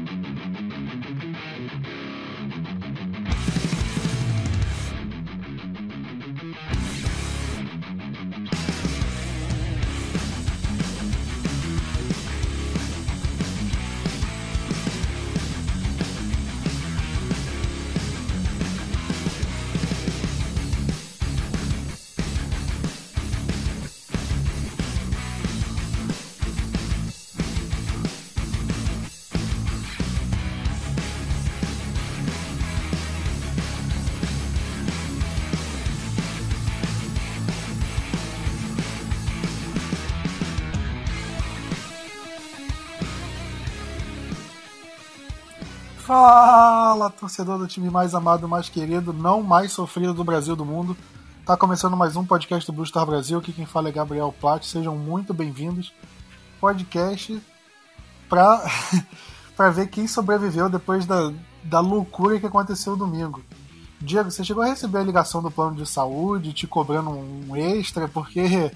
Fala, torcedor do time mais amado, mais querido, não mais sofrido do Brasil, do mundo. Tá começando mais um podcast do Blue Star Brasil. Aqui quem fala é Gabriel Platt. Sejam muito bem-vindos. Podcast pra ver quem sobreviveu depois da loucura que aconteceu domingo. Diego, você chegou a receber a ligação do plano de saúde te cobrando um extra? Porque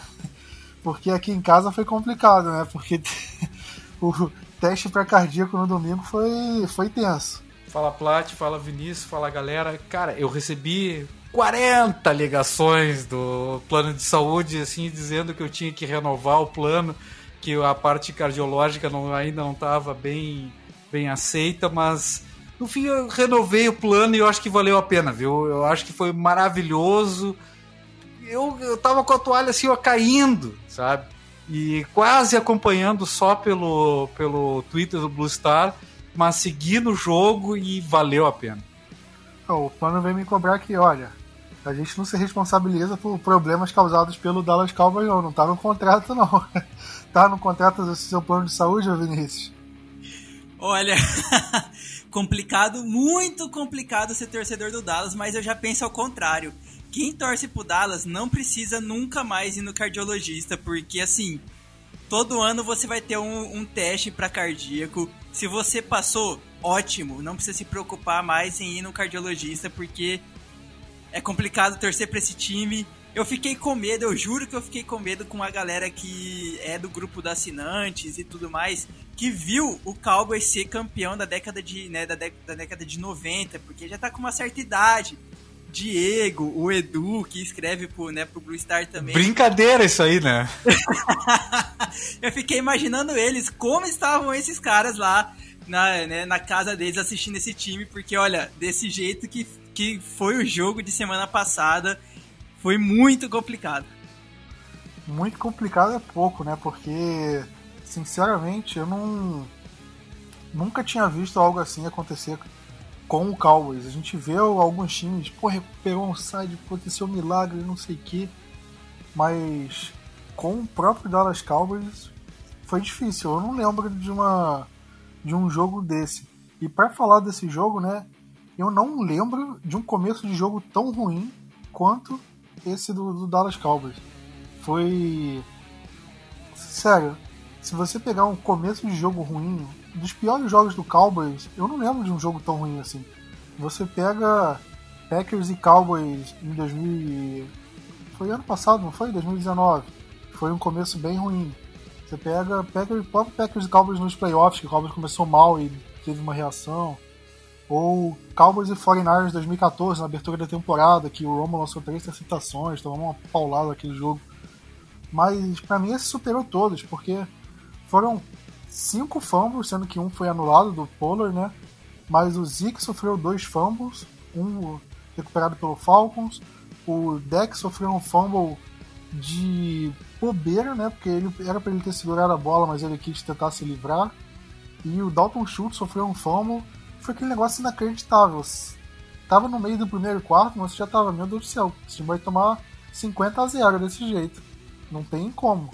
aqui em casa foi complicado, né? Porque o teste para cardíaco no domingo foi tenso. Fala Plat, fala Vinícius, fala galera. Cara, eu recebi 40 ligações do plano de saúde, assim, dizendo que eu tinha que renovar o plano, que a parte cardiológica ainda não estava bem aceita, mas no fim eu renovei o plano e eu acho que valeu a pena, viu? Eu acho que foi maravilhoso. Eu tava com a toalha assim, ó, caindo, sabe? E quase acompanhando só pelo Twitter do Blue Star, mas seguindo o jogo e valeu a pena. O plano veio me cobrar que, olha, a gente não se responsabiliza por problemas causados pelo Dallas Cowboys, não tá no contrato, não. Tá no contrato do seu plano de saúde, Vinícius? Olha, complicado, muito complicado ser torcedor do Dallas, mas eu já penso ao contrário. Quem torce pro Dallas não precisa nunca mais ir no cardiologista, porque assim, todo ano você vai ter um teste para cardíaco. Se você passou, ótimo, não precisa se preocupar mais em ir no cardiologista, porque é complicado torcer pra esse time. Eu fiquei com medo, eu juro que eu fiquei com medo com a galera que é do grupo dos assinantes e tudo mais, que viu o Cowboys ser campeão da década de 90, porque já tá com uma certa idade. Diego, o Edu, que escreve pro Blue Star também. Brincadeira isso aí, né? Eu fiquei imaginando eles, como estavam esses caras lá na casa deles assistindo esse time, porque olha, desse jeito que foi o jogo de semana passada, foi muito complicado. Muito complicado é pouco, né? Porque, sinceramente, eu nunca tinha visto algo assim acontecer com o Cowboys. A gente vê alguns times, recuperou um side, aconteceu um milagre, não sei o que, mas com o próprio Dallas Cowboys foi difícil. Eu não lembro de um jogo desse. E para falar desse jogo, né, eu não lembro de um começo de jogo tão ruim quanto esse do Dallas Cowboys. Foi... Sério, se você pegar um começo de jogo ruim, dos piores jogos do Cowboys, eu não lembro de um jogo tão ruim assim. Você pega Packers e Cowboys em 2000... Foi ano passado, não foi? 2019. Foi um começo bem ruim. Você pega próprio Packers e Cowboys nos playoffs, que o Cowboys começou mal e teve uma reação. Ou Cowboys e 49ers 2014, na abertura da temporada, que o Romo lançou 3 interceptações, tomou uma paulada naquele jogo. Mas pra mim esse superou todos, porque foram 5 fumbles, sendo que um foi anulado do Pollard, né? Mas o Zeke sofreu 2 fumbles, um recuperado pelo Falcons. O Dak sofreu um fumble de bobeira, né? Porque ele era para ele ter segurado a bola, mas ele quis tentar se livrar. E o Dalton Schultz sofreu um fumble. Foi aquele negócio inacreditável. Tava no meio do primeiro quarto, mas você já tava, meu Deus do céu, esse time vai tomar 50-0 desse jeito. Não tem como.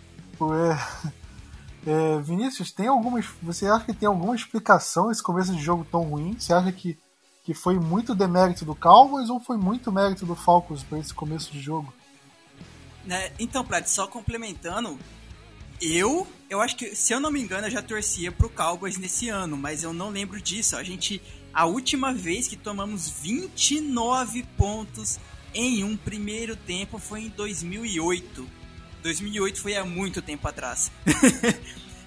Vinícius, você acha que tem alguma explicação esse começo de jogo tão ruim? Você acha que foi muito demérito do Cowboys ou foi muito mérito do Falcons para esse começo de jogo? Então, Prat, só complementando, eu acho que, se eu não me engano, eu já torcia pro Cowboys nesse ano, mas eu não lembro disso. A última vez que tomamos 29 pontos em um primeiro tempo foi em 2008. 2008 foi há muito tempo atrás.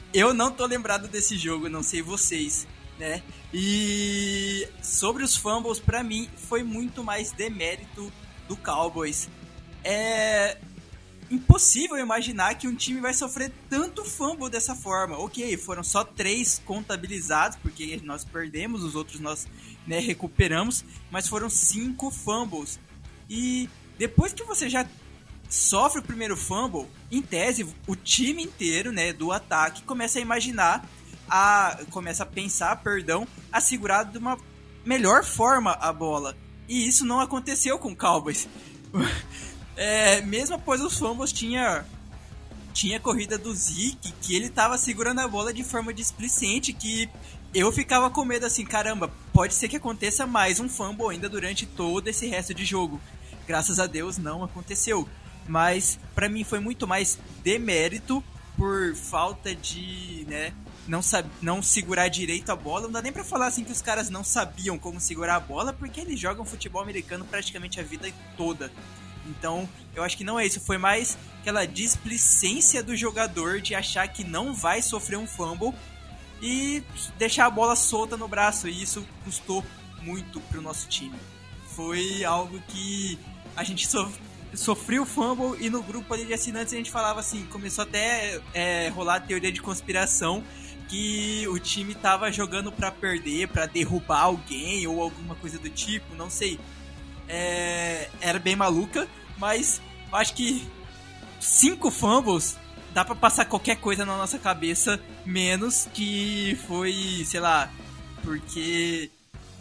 eu não tô lembrado desse jogo, não sei vocês, né? E sobre os fumbles, pra mim, foi muito mais demérito do Cowboys. É impossível imaginar que um time vai sofrer tanto fumble dessa forma. Ok, foram só 3 contabilizados, porque nós perdemos, os outros nós, né, recuperamos, mas foram 5 fumbles. E depois que você já sofre o primeiro fumble, em tese, o time inteiro, né, do ataque começa a imaginar, começa a pensar, a segurar de uma melhor forma a bola. E isso não aconteceu com o Cowboys. Mesmo após os fumbles, tinha corrida do Zeke, que ele tava segurando a bola de forma displicente, que eu ficava com medo assim, caramba, pode ser que aconteça mais um fumble ainda durante todo esse resto de jogo. Graças a Deus não aconteceu. Mas pra mim foi muito mais demérito por falta de, né, não segurar direito a bola. Não dá nem pra falar assim que os caras não sabiam como segurar a bola, porque eles jogam futebol americano praticamente a vida toda. Então, eu acho que não é isso. Foi mais aquela displicência do jogador de achar que não vai sofrer um fumble e deixar a bola solta no braço. E isso custou muito pro nosso time. Foi algo que a gente sofreu o fumble e no grupo ali de assinantes a gente falava assim, começou até rolar a teoria de conspiração que o time tava jogando pra perder, pra derrubar alguém ou alguma coisa do tipo, não sei. Era bem maluca, mas eu acho que 5 fumbles dá pra passar qualquer coisa na nossa cabeça, menos que foi, sei lá, porque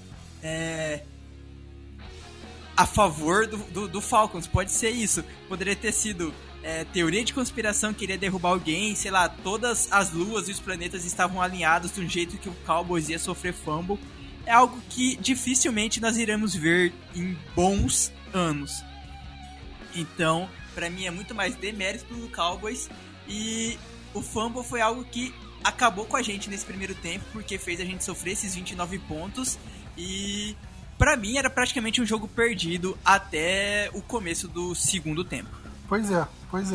a favor do Falcons, pode ser isso. Poderia ter sido teoria de conspiração, queria derrubar alguém, sei lá, todas as luas e os planetas estavam alinhados de um jeito que o Cowboys ia sofrer fumble. É algo que dificilmente nós iremos ver em bons anos. Então, pra mim é muito mais demérito do Cowboys. E o fumble foi algo que acabou com a gente nesse primeiro tempo, porque fez a gente sofrer esses 29 pontos. E pra mim era praticamente um jogo perdido até o começo do segundo tempo. Pois é.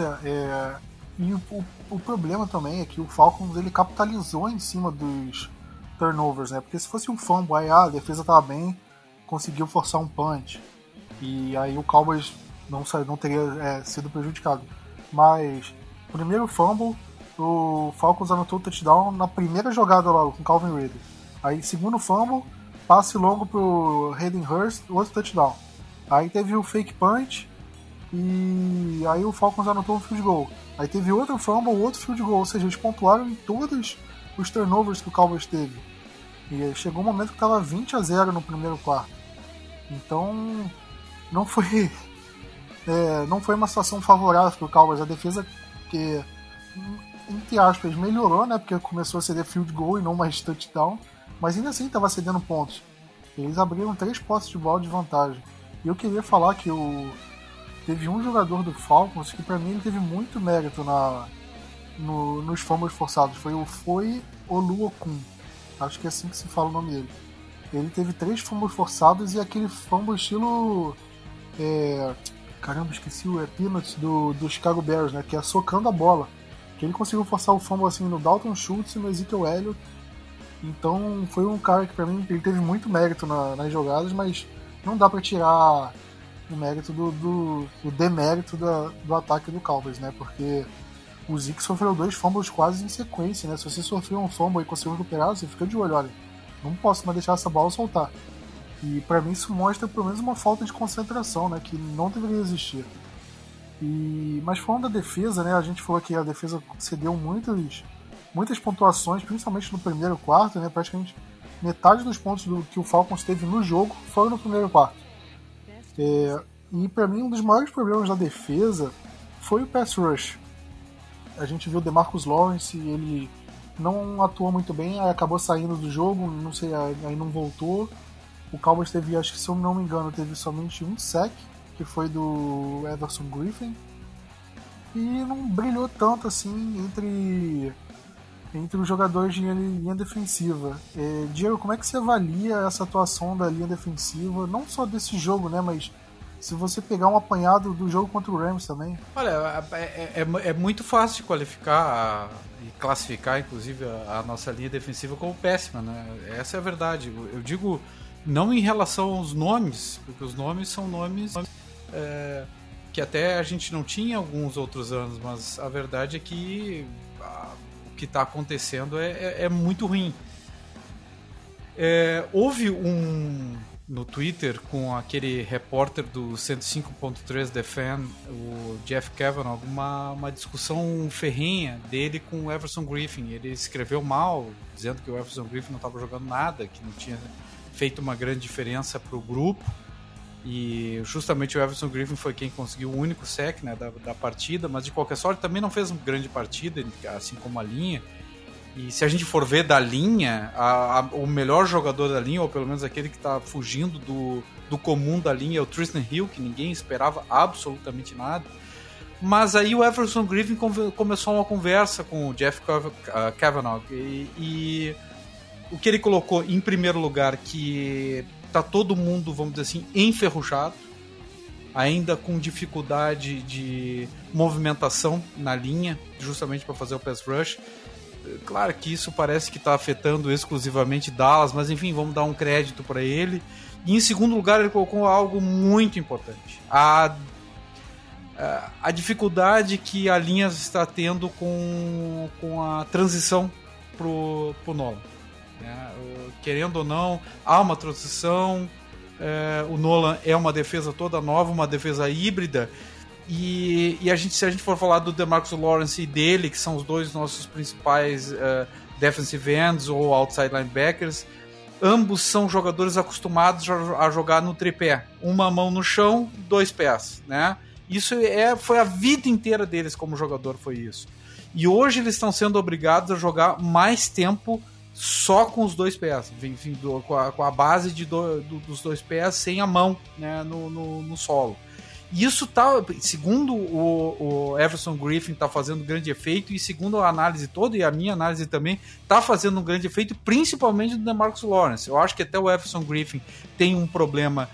E o problema também é que o Falcons ele capitalizou em cima dos turnovers, né? Porque se fosse um fumble, aí a defesa tava bem, conseguiu forçar um punch e aí o Cowboys não teria sido prejudicado. Mas primeiro fumble, o Falcons anotou o touchdown na primeira jogada logo com o Calvin Ridley. Aí segundo fumble, passe longo pro Hayden Hurst, outro touchdown. Aí teve o fake punch e aí o Falcons anotou um field goal. Aí teve outro fumble, outro field goal, ou seja, eles pontuaram em todos os turnovers que o Cowboys teve. E chegou um momento que estava 20-0 no primeiro quarto. Então não foi uma situação favorável para o Cowboys. A defesa que, entre aspas, melhorou, né? Porque começou a ceder field goal e não mais touchdown. Mas ainda assim estava cedendo pontos. Eles abriram 3 posses de bola de vantagem. E eu queria falar que teve um jogador do Falcons que para mim ele teve muito mérito nos fumbles forçados. Foi o Oluokun. Acho que é assim que se fala o nome dele. Ele teve 3 fumbles forçados e aquele fumble estilo... esqueci o Peanuts do Chicago Bears, né? Que é socando a bola. Que ele conseguiu forçar o fumble assim no Dalton Schultz e no Ezekiel Elliott. Então foi um cara que pra mim ele teve muito mérito nas jogadas, mas não dá pra tirar o mérito do demérito do ataque do Cowboys, né? Porque o Zeke sofreu 2 fumbles quase em sequência, né? Se você sofreu um fumble e conseguiu recuperar, você fica de olho, olha, não posso mais deixar essa bola soltar. E pra mim isso mostra pelo menos uma falta de concentração, né? Que não deveria existir. Mas falando da defesa, né? A gente falou que a defesa cedeu muitas pontuações, principalmente no primeiro quarto, né? Praticamente metade dos pontos que o Falcons teve no jogo foram no primeiro quarto. E pra mim um dos maiores problemas da defesa foi o pass rush. A gente viu o DeMarcus Lawrence, ele não atuou muito bem, aí acabou saindo do jogo, não sei, aí não voltou. O Cowboys teve, acho que se eu não me engano, teve somente um sack, que foi do Everson Griffin. E não brilhou tanto assim entre os jogadores de linha defensiva. Diego, como é que você avalia essa atuação da linha defensiva, não só desse jogo, né, mas se você pegar um apanhado do jogo contra o Rams também. Olha, é muito fácil de qualificar e classificar, inclusive, a nossa linha defensiva como péssima, né? Essa é a verdade. Eu digo não em relação aos nomes, porque os nomes são nomes que até a gente não tinha alguns outros anos, mas a verdade é que o que está acontecendo é muito ruim. Houve no Twitter com aquele repórter do 105.3 The Fan, o Jeff Kavanaugh, uma discussão ferrenha dele com o Everson Griffin. Ele escreveu mal, dizendo que o Everson Griffin não estava jogando nada, que não tinha feito uma grande diferença para o grupo, e justamente o Everson Griffin foi quem conseguiu o único sack, né, da partida, mas de qualquer sorte também não fez uma grande partida, assim como a linha. E se a gente for ver da linha, o melhor jogador da linha, ou pelo menos aquele que está fugindo do comum da linha, é o Tristan Hill, que ninguém esperava absolutamente nada. Mas aí o Everson Griffin começou uma conversa com o Jeff Kavanaugh, e o que ele colocou em primeiro lugar, que tá todo mundo, vamos dizer assim, enferrujado, ainda com dificuldade de movimentação na linha, justamente para fazer o pass rush. Claro que isso parece que está afetando exclusivamente Dallas, mas enfim, vamos dar um crédito para ele. E em segundo lugar, ele colocou algo muito importante: a dificuldade que a linha está tendo com a transição pro Nolan. Querendo ou não, há uma transição. O Nolan é uma defesa toda nova, uma defesa híbrida. E se a gente for falar do DeMarcus Lawrence e dele, que são os dois nossos principais defensive ends ou outside linebackers, ambos são jogadores acostumados a jogar no tripé, uma mão no chão, 2 pés, né? Isso foi a vida inteira deles como jogador, foi isso. E hoje eles estão sendo obrigados a jogar mais tempo só com os 2 pés, enfim, com a base dos 2 pés sem a mão, né, no solo. Isso tá, segundo o Everson Griffin, tá fazendo grande efeito, e segundo a análise toda, e a minha análise também, tá fazendo um grande efeito, principalmente do DeMarcus Lawrence. Eu acho que até o Everson Griffin tem um problema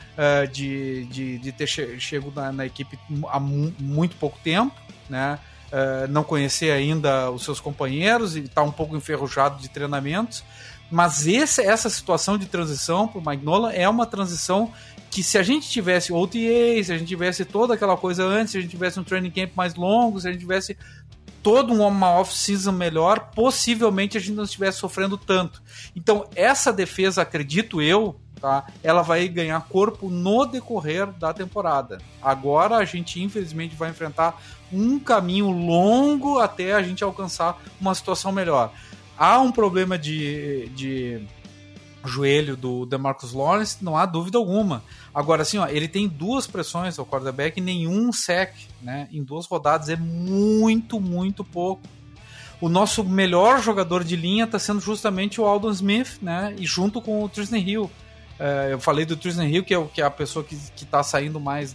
de ter chegado na equipe há muito pouco tempo, né? Não conhecer ainda os seus companheiros e tá um pouco enferrujado de treinamentos. Mas essa situação de transição para o Mike Nolan é uma transição que, se a gente tivesse OTA, se a gente tivesse toda aquela coisa antes, se a gente tivesse um training camp mais longo, se a gente tivesse toda uma off-season melhor, possivelmente a gente não estivesse sofrendo tanto. Então, essa defesa, acredito eu, tá, ela vai ganhar corpo no decorrer da temporada. Agora a gente, infelizmente, vai enfrentar um caminho longo até a gente alcançar uma situação melhor. Há um problema de joelho do DeMarcus Lawrence, não há dúvida alguma. Agora, assim, ele tem 2 pressões ao quarterback e nenhum sack, né? Em 2 rodadas é muito, muito pouco. O nosso melhor jogador de linha está sendo justamente o Aldon Smith, né? E junto com o Tristan Hill. Eu falei do Tristan Hill, que é a pessoa que está saindo mais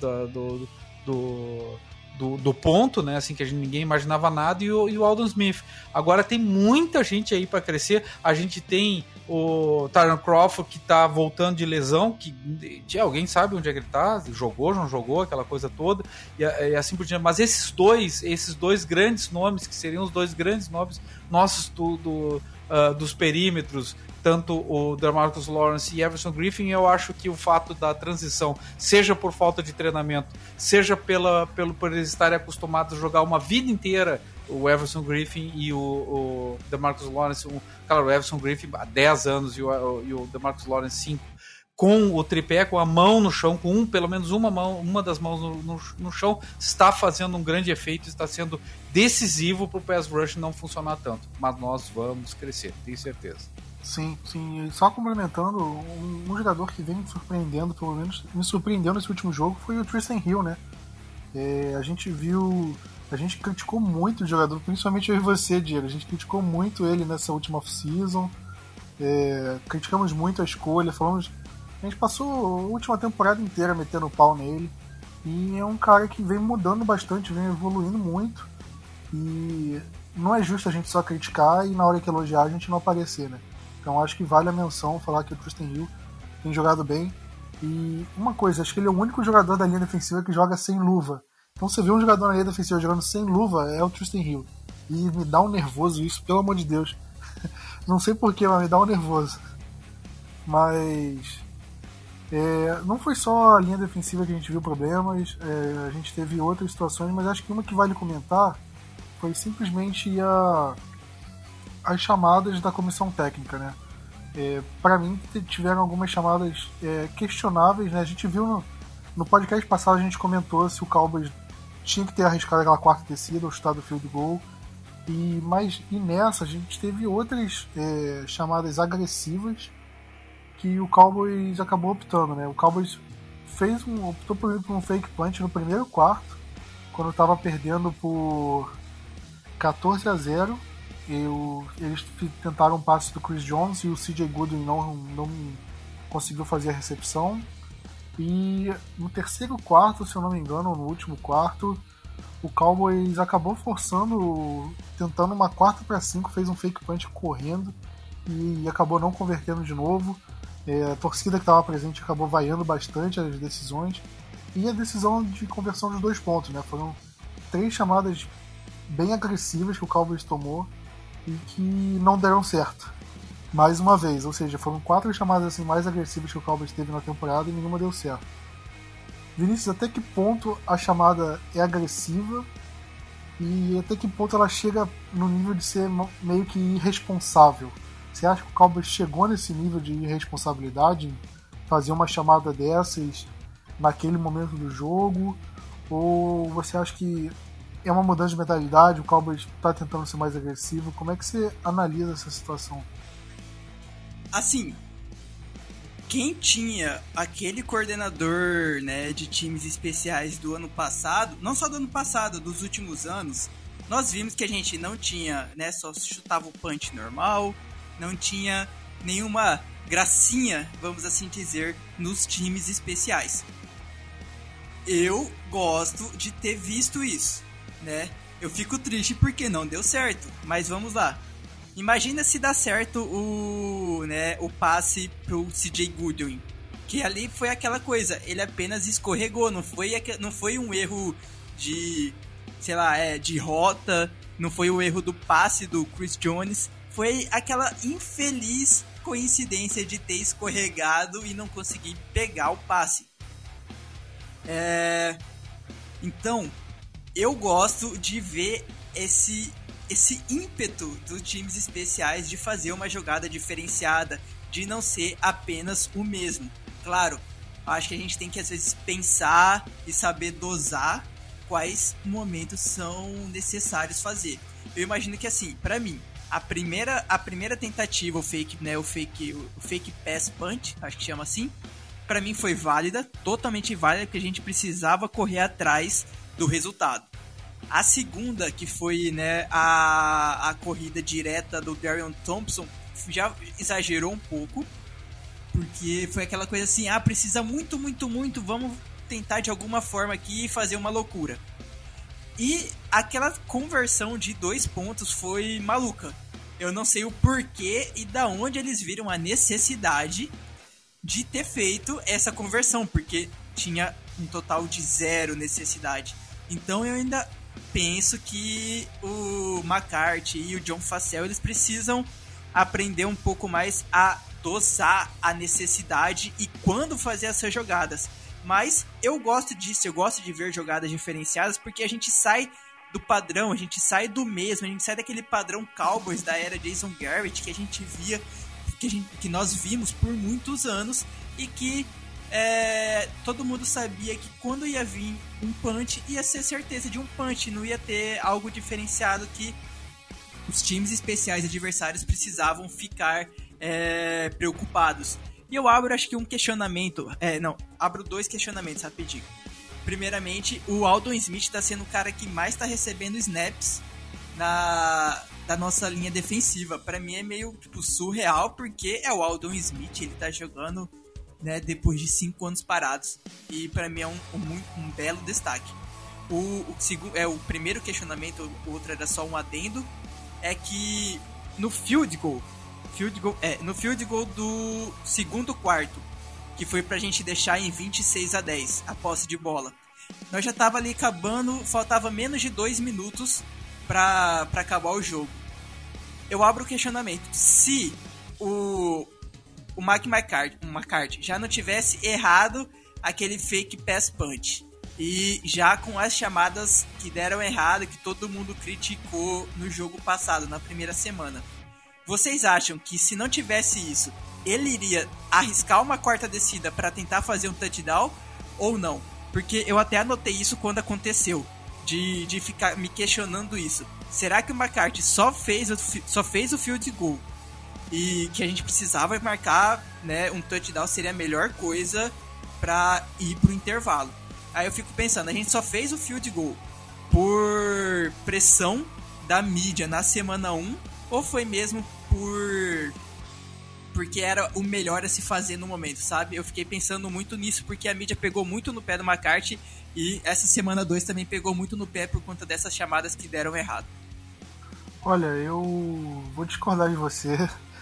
do ponto, né? Assim, que ninguém imaginava nada, e o Aldon Smith. Agora tem muita gente aí para crescer. A gente tem o Tyron Crawford, que tá voltando de lesão, que alguém sabe onde é que ele tá, jogou, não jogou, aquela coisa toda, e assim por diante. Mas esses dois grandes nomes, que seriam os 2 grandes nomes nossos dos perímetros, tanto o DeMarcus Lawrence e Everson Griffin, eu acho que o fato da transição, seja por falta de treinamento, seja por eles estarem acostumados a jogar uma vida inteira, o Everson Griffin e o DeMarcus Lawrence, claro, o Everson Griffin há 10 anos e o DeMarcus Lawrence 5, com o tripé, com a mão no chão, com pelo menos uma das mãos no chão, está fazendo um grande efeito, está sendo decisivo para o pass rush não funcionar tanto. Mas nós vamos crescer, tenho certeza. Sim, sim. E só complementando, um jogador que vem me surpreendendo, pelo menos me surpreendeu nesse último jogo, foi o Tristan Hill, né? A gente criticou muito o jogador, principalmente eu e você, Diego. A gente criticou muito ele nessa última off-season, criticamos muito a escolha, a gente passou a última temporada inteira metendo o pau nele, e é um cara que vem mudando bastante, vem evoluindo muito, e não é justo a gente só criticar e na hora que elogiar a gente não aparecer, né? Então acho que vale a menção falar que o Tristan Hill tem jogado bem. E uma coisa, acho que ele é o único jogador da linha defensiva que joga sem luva. Então você vê um jogador na linha defensiva jogando sem luva, é o Tristan Hill. E me dá um nervoso isso, pelo amor de Deus. Não sei porquê, mas me dá um nervoso. Mas não foi só a linha defensiva que a gente viu problemas, a gente teve outras situações, mas acho que uma que vale comentar foi simplesmente as chamadas da comissão técnica, né? Para mim tiveram algumas chamadas questionáveis, né? A gente viu no podcast passado, a gente comentou se o Cowboys tinha que ter arriscado aquela quarta descida ou chutado o field goal, e nessa a gente teve outras chamadas agressivas que o Cowboys acabou optando, né? O Cowboys optou por ir por um fake punch no primeiro quarto, quando estava perdendo por 14-0. Eles tentaram um passe do Chris Jones e o CJ Goodwin não conseguiu fazer a recepção. E no terceiro quarto, se eu não me engano, ou no último quarto, o Cowboys acabou tentando uma 4-5, fez um fake punch correndo e acabou não convertendo de novo. A torcida que estava presente acabou vaiando bastante as decisões. E a decisão de conversão dos 2 pontos, né? Foram 3 chamadas bem agressivas que o Cowboys tomou e que não deram certo. Mais uma vez, ou seja, foram 4 chamadas assim, mais agressivas que o Cowboys teve na temporada e nenhuma deu certo. Vinícius, até que ponto a chamada é agressiva e até que ponto ela chega no nível de ser meio que irresponsável? Você acha que o Cowboys chegou nesse nível de irresponsabilidade em fazer uma chamada dessas naquele momento do jogo? Ou você acha que é uma mudança de mentalidade, o Cowboys está tentando ser mais agressivo? Como é que você analisa essa situação? Assim, quem tinha aquele coordenador, né, de times especiais do ano passado, não só do ano passado, dos últimos anos, nós vimos que a gente não tinha, né, só chutava o punch normal, não tinha nenhuma gracinha, vamos assim dizer, nos times especiais. Eu gosto de ter visto isso, né? Eu fico triste porque não deu certo, mas vamos lá. Imagina se dá certo o passe pro CJ Goodwin, que ali foi aquela coisa, ele apenas escorregou, não foi um erro de, sei lá, de rota, não foi o erro do passe do Chris Jones, foi aquela infeliz coincidência de ter escorregado e não conseguir pegar o passe. Então, eu gosto de ver esse ímpeto dos times especiais de fazer uma jogada diferenciada, de não ser apenas o mesmo. Claro, acho que a gente tem que às vezes pensar e saber dosar quais momentos são necessários fazer. Eu imagino que assim, pra mim, a primeira tentativa, o fake pass punch, acho que chama assim, pra mim foi válida, totalmente válida, porque a gente precisava correr atrás do resultado. A segunda, que foi, né, a corrida direta do Darian Thompson, já exagerou um pouco, porque foi aquela coisa assim, precisa muito, vamos tentar de alguma forma aqui fazer uma loucura. E aquela conversão de 2 pontos foi maluca. Eu não sei o porquê e da onde eles viram a necessidade de ter feito essa conversão, porque tinha um total de 0 necessidade. Então eu ainda penso que o McCarthy e o John Fassel, eles precisam aprender um pouco mais a dosar a necessidade e quando fazer essas jogadas. Mas eu gosto disso, eu gosto de ver jogadas diferenciadas, porque a gente sai do padrão, a gente sai do mesmo, a gente sai daquele padrão Cowboys da era Jason Garrett que a gente via, que nós vimos por muitos anos e que todo mundo sabia que quando ia vir um punch, ia ser certeza de um punch, não ia ter algo diferenciado que os times especiais adversários precisavam ficar preocupados. E eu abro, acho que um questionamento, abro 2 questionamentos rapidinho. Primeiramente, o Aldon Smith está sendo o cara que mais está recebendo snaps da nossa linha defensiva. Para mim é meio surreal, porque é o Aldon Smith, ele tá jogando, né, depois de 5 anos parados. E para mim é um belo destaque. O primeiro questionamento, o outro era só um adendo, é que no field goal do segundo quarto, que foi pra gente deixar em 26-10 a posse de bola. Nós já tava ali acabando, faltava menos de 2 minutos pra acabar o jogo. Eu abro o questionamento. Se o Mike McCarthy já não tivesse errado aquele fake pass punch, e já com as chamadas que deram errado, que todo mundo criticou no jogo passado, na primeira semana, vocês acham que se não tivesse isso, ele iria arriscar uma quarta descida para tentar fazer um touchdown ou não? Porque eu até anotei isso quando aconteceu, de ficar me questionando isso. Será que o McCarthy só fez o field goal e que a gente precisava marcar, né, um touchdown seria a melhor coisa para ir pro intervalo? Aí eu fico pensando, a gente só fez o field goal por pressão da mídia na semana 1 ou foi mesmo porque era o melhor a se fazer no momento, sabe? Eu fiquei pensando muito nisso porque a mídia pegou muito no pé do McCarthy e essa semana 2 também pegou muito no pé por conta dessas chamadas que deram errado. Olha, eu vou discordar de você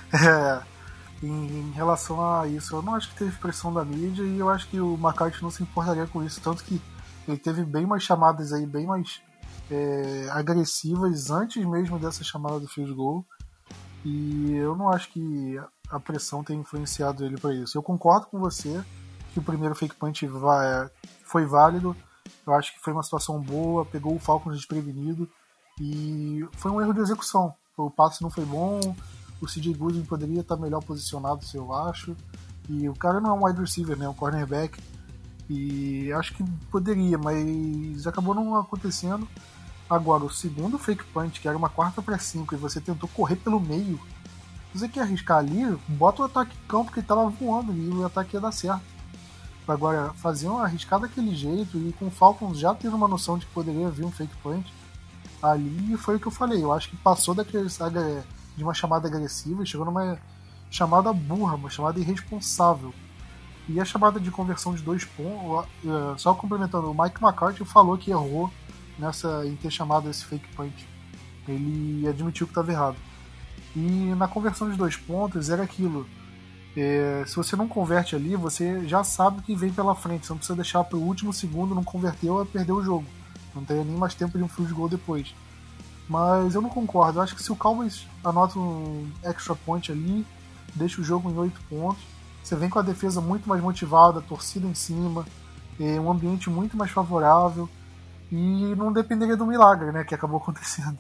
em relação a isso. Eu não acho que teve pressão da mídia e eu acho que o McCarthy não se importaria com isso, tanto que ele teve bem mais chamadas aí, bem mais agressivas antes mesmo dessa chamada do field goal, e eu não acho que a pressão tenha influenciado ele para isso. Eu concordo com você que o primeiro fake punch foi válido, eu acho que foi uma situação boa, pegou o Falcons desprevenido e foi um erro de execução. O passe não foi bom, o C.J. Goodwin poderia estar melhor posicionado, se eu acho, e o cara não é um wide receiver, né, é um cornerback, e acho que poderia, mas acabou não acontecendo. Agora, o segundo fake punch, que era uma 4-5, e você tentou correr pelo meio, você quer arriscar ali, bota o ataque em campo, porque ele estava voando e o ataque ia dar certo. Agora, fazer uma arriscada daquele jeito, e com o Falcons já tendo uma noção de que poderia vir um fake punch, ali foi o que eu falei. Eu acho que passou de uma chamada agressiva e chegou numa chamada burra, uma chamada irresponsável. E a chamada de conversão de 2 pontos, só complementando, o Mike McCarthy falou que errou em ter chamado esse fake punch. Ele admitiu que estava errado. E na conversão de 2 pontos era aquilo. Se você não converte ali, você já sabe o que vem pela frente. Você não precisa deixar para o último segundo, não converteu, é perder o jogo. Não teria nem mais tempo de um field goal depois. Mas eu não concordo. Eu acho que se o Cowboys anota um extra point ali, deixa o jogo em 8 pontos, você vem com a defesa muito mais motivada, a torcida em cima, um ambiente muito mais favorável, e não dependeria do milagre, né, que acabou acontecendo.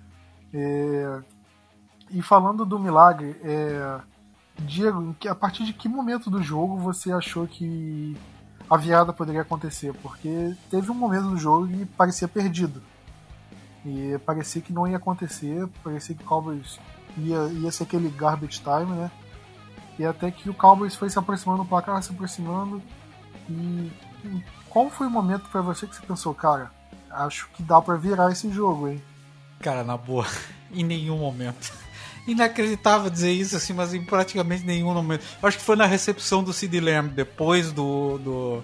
E falando do milagre, Diego, a partir de que momento do jogo você achou que a virada poderia acontecer? Porque teve um momento do jogo que parecia perdido. E parecia que não ia acontecer, parecia que o Cowboys ia ser aquele garbage time, né? E até que o Cowboys foi se aproximando, o placar se aproximando. E qual foi o momento pra você que você pensou, cara, acho que dá pra virar esse jogo, hein? Cara, na boa, em nenhum momento. Inacreditável dizer isso, assim, mas em praticamente nenhum momento. Acho que foi na recepção do CeeDee Lamb, depois do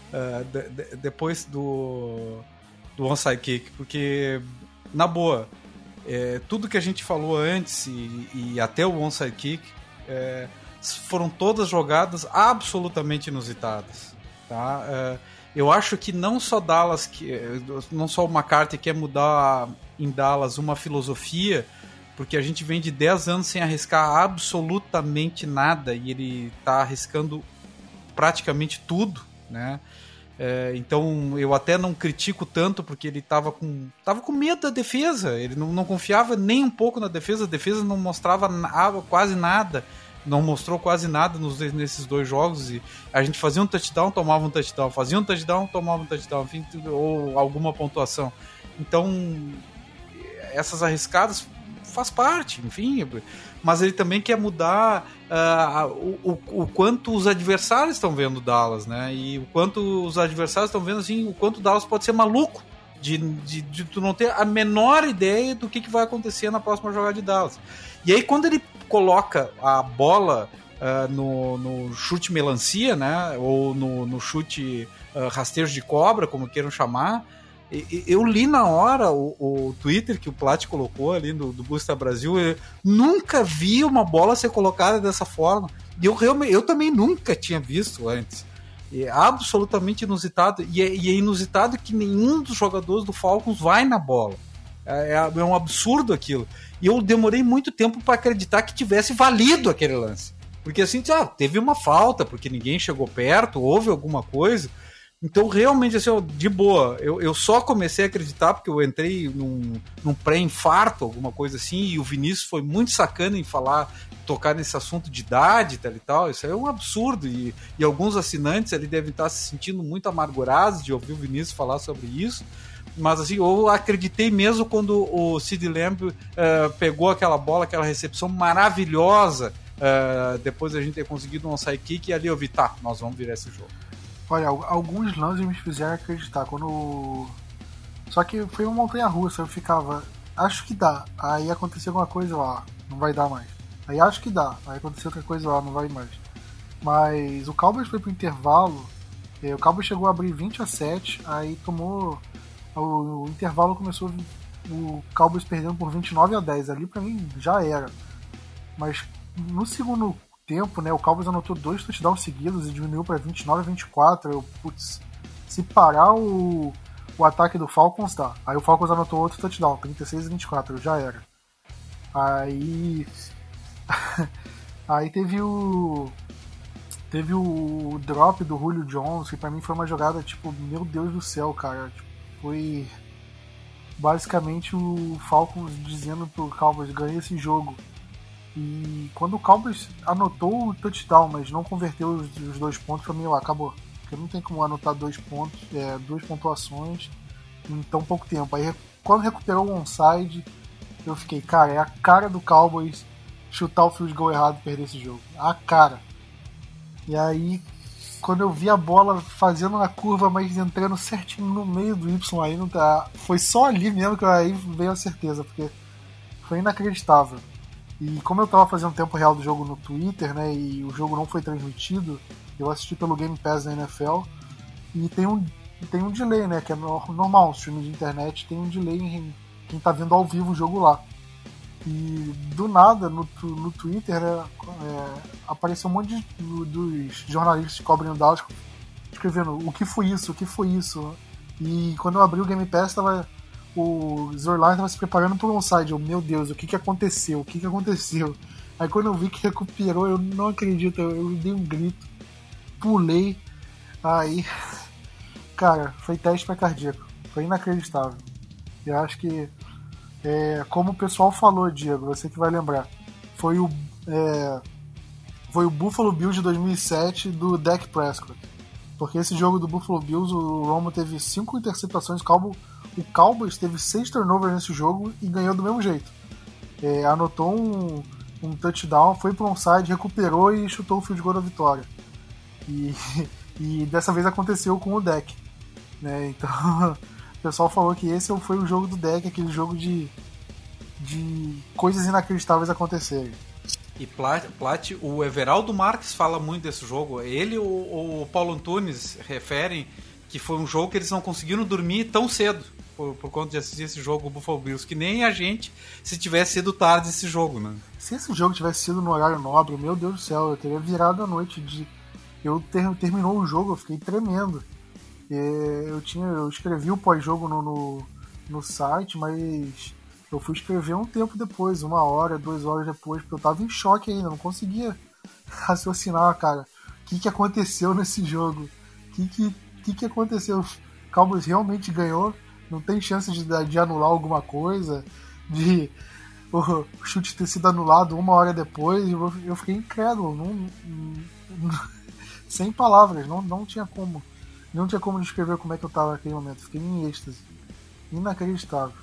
onside kick, porque, na boa, tudo que a gente falou antes e até o onside kick foram todas jogadas absolutamente inusitadas, tá? Eu acho que não só o McCarthy quer mudar em Dallas uma filosofia, porque a gente vem de 10 anos sem arriscar absolutamente nada e ele tá arriscando praticamente tudo, né? Então eu até não critico tanto, porque ele tava com medo da defesa, ele não confiava nem um pouco na defesa, a defesa não mostrava quase nada, não mostrou quase nada nesses 2 jogos, e a gente fazia um touchdown, tomava um touchdown, fazia um touchdown, tomava um touchdown, enfim, ou alguma pontuação. Então essas arriscadas faz parte, enfim, mas ele também quer mudar o quanto os adversários estão vendo Dallas, né? E o quanto os adversários estão vendo, assim, o quanto Dallas pode ser maluco de tu não ter a menor ideia do que vai acontecer na próxima jogada de Dallas. E aí quando ele coloca a bola no chute melancia, né? Ou no chute rasteiro de cobra, como queiram chamar, eu li na hora o Twitter que o Plat colocou ali do Busta Brasil. Eu nunca vi uma bola ser colocada dessa forma. E eu também nunca tinha visto antes. É absolutamente inusitado. E é inusitado que nenhum dos jogadores do Falcons vai na bola. É um absurdo aquilo. E eu demorei muito tempo para acreditar que tivesse valido aquele lance. Porque assim, teve uma falta, porque ninguém chegou perto, houve alguma coisa. Então, realmente, assim, de boa, eu só comecei a acreditar porque eu entrei num pré-infarto, alguma coisa assim, e o Vinícius foi muito sacana em tocar nesse assunto de idade e tal. Isso aí é um absurdo, e alguns assinantes ali devem estar se sentindo muito amargurados de ouvir o Vinícius falar sobre isso. Mas assim, eu acreditei mesmo quando o Sid Lamb pegou aquela bola, aquela recepção maravilhosa, depois a gente ter conseguido um onside kick, e ali eu vi, nós vamos virar esse jogo. Olha, alguns lances me fizeram acreditar. Só que foi uma montanha-russa, eu ficava, acho que dá. Aí aconteceu alguma coisa lá, não vai dar mais. Aí acho que dá, aí aconteceu outra coisa lá, não vai mais. Mas o Cowboys foi pro intervalo, o Cowboys chegou a abrir 20-7, aí tomou... O intervalo começou o Cowboys perdendo por 29-10. Ali pra mim já era. Mas no segundo tempo, né, o Cowboys anotou 2 touchdowns seguidos e diminuiu para 29-24. Se parar o ataque do Falcons, tá. Aí o Falcons anotou outro touchdown, 36-24, já era. Aí teve o drop do Julio Jones, que pra mim foi uma jogada tipo, meu Deus do céu, cara. Tipo, foi basicamente o Falcons dizendo pro Cowboys, ganha esse jogo. E quando o Cowboys anotou o touchdown, mas não converteu os 2 pontos, pra mim, acabou. Porque não tem como anotar 2 pontos, 2 pontuações em tão pouco tempo. Aí quando recuperou o onside, eu fiquei, cara, é a cara do Cowboys chutar o field goal errado e perder esse jogo. A cara. E aí, quando eu vi a bola fazendo na curva, mas entrando certinho no meio do Y aí, não tá. Foi só ali mesmo que aí veio a certeza, porque foi inacreditável. E como eu tava fazendo tempo real do jogo no Twitter, né, e o jogo não foi transmitido, eu assisti pelo Game Pass da NFL, e tem um delay, né, que é normal, um stream de internet tem um delay em quem tá vendo ao vivo o jogo lá. E do nada, no Twitter, apareceu um monte dos jornalistas que cobrem o Dallas escrevendo o que foi isso. E quando eu abri o Game Pass, o Zorline estava se preparando para um onside. Meu Deus, o que aconteceu? Aí quando eu vi que recuperou, eu não acredito, eu dei um grito, pulei, aí, cara, foi teste para cardíaco, foi inacreditável. Eu acho que como o pessoal falou, Diego, você que vai lembrar, foi o Buffalo Bills de 2007 do Dak Prescott, porque esse jogo do Buffalo Bills, o Romo teve 5 interceptações, o Cowboys teve 6 turnovers nesse jogo e ganhou do mesmo jeito. Anotou um touchdown, foi para um onside, recuperou e chutou o field goal da vitória. E dessa vez aconteceu com o Dak, né? Então o pessoal falou que esse foi o jogo do Dak, aquele jogo de coisas inacreditáveis acontecerem. E Plat, o Everaldo Marques fala muito desse jogo. Ele e o Paulo Antunes referem que foi um jogo que eles não conseguiram dormir tão cedo por conta de assistir esse jogo, o Buffalo Bills, que nem a gente, se tivesse sido tarde esse jogo, né? Se esse jogo tivesse sido no horário nobre, meu Deus do céu, eu teria virado a noite. Terminou o jogo, eu fiquei tremendo. Eu escrevi o pós-jogo no site, mas eu fui escrever um tempo depois, 1 hora, 2 horas depois, porque eu tava em choque ainda, não conseguia raciocinar, cara. O que aconteceu nesse jogo? O que aconteceu? O Cowboys realmente ganhou? Não tem chance de anular alguma coisa? De o chute ter sido anulado 1 hora depois? Eu fiquei incrédulo, sem palavras, não tinha como. Não tinha como descrever como é que eu tava naquele momento. Fiquei em êxtase. Inacreditável.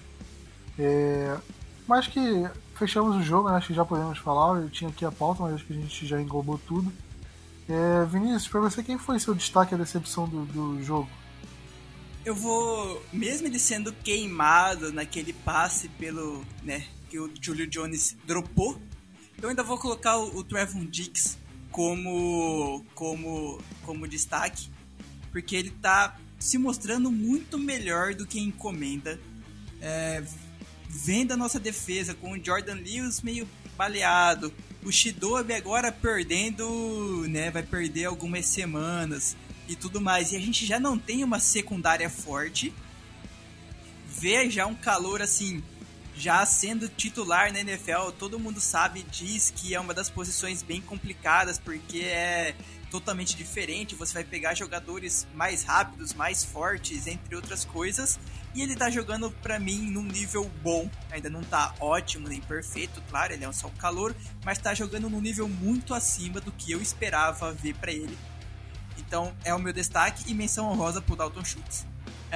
Mas que fechamos o jogo, né? Acho que já podemos falar. Eu tinha aqui a pauta, mas acho que a gente já englobou tudo. Vinícius, pra você, quem foi seu destaque e a decepção do jogo? Eu vou, mesmo ele sendo queimado naquele passe que o Julio Jones dropou, eu ainda vou colocar o Trevon Diggs como destaque, porque ele tá se mostrando muito melhor do que encomenda. Vendo a nossa defesa com o Jordan Lewis meio baleado, o Chidobe agora perdendo, né, vai perder algumas semanas e tudo mais, e a gente já não tem uma secundária forte, vê já um calor assim, já sendo titular na NFL, todo mundo sabe, diz que é uma das posições bem complicadas, porque é totalmente diferente, você vai pegar jogadores mais rápidos, mais fortes, entre outras coisas, e ele tá jogando pra mim num nível bom, ainda não tá ótimo nem perfeito, claro, ele é só um calor, mas tá jogando num nível muito acima do que eu esperava ver pra ele. Então é o meu destaque e menção honrosa pro Dalton Schultz.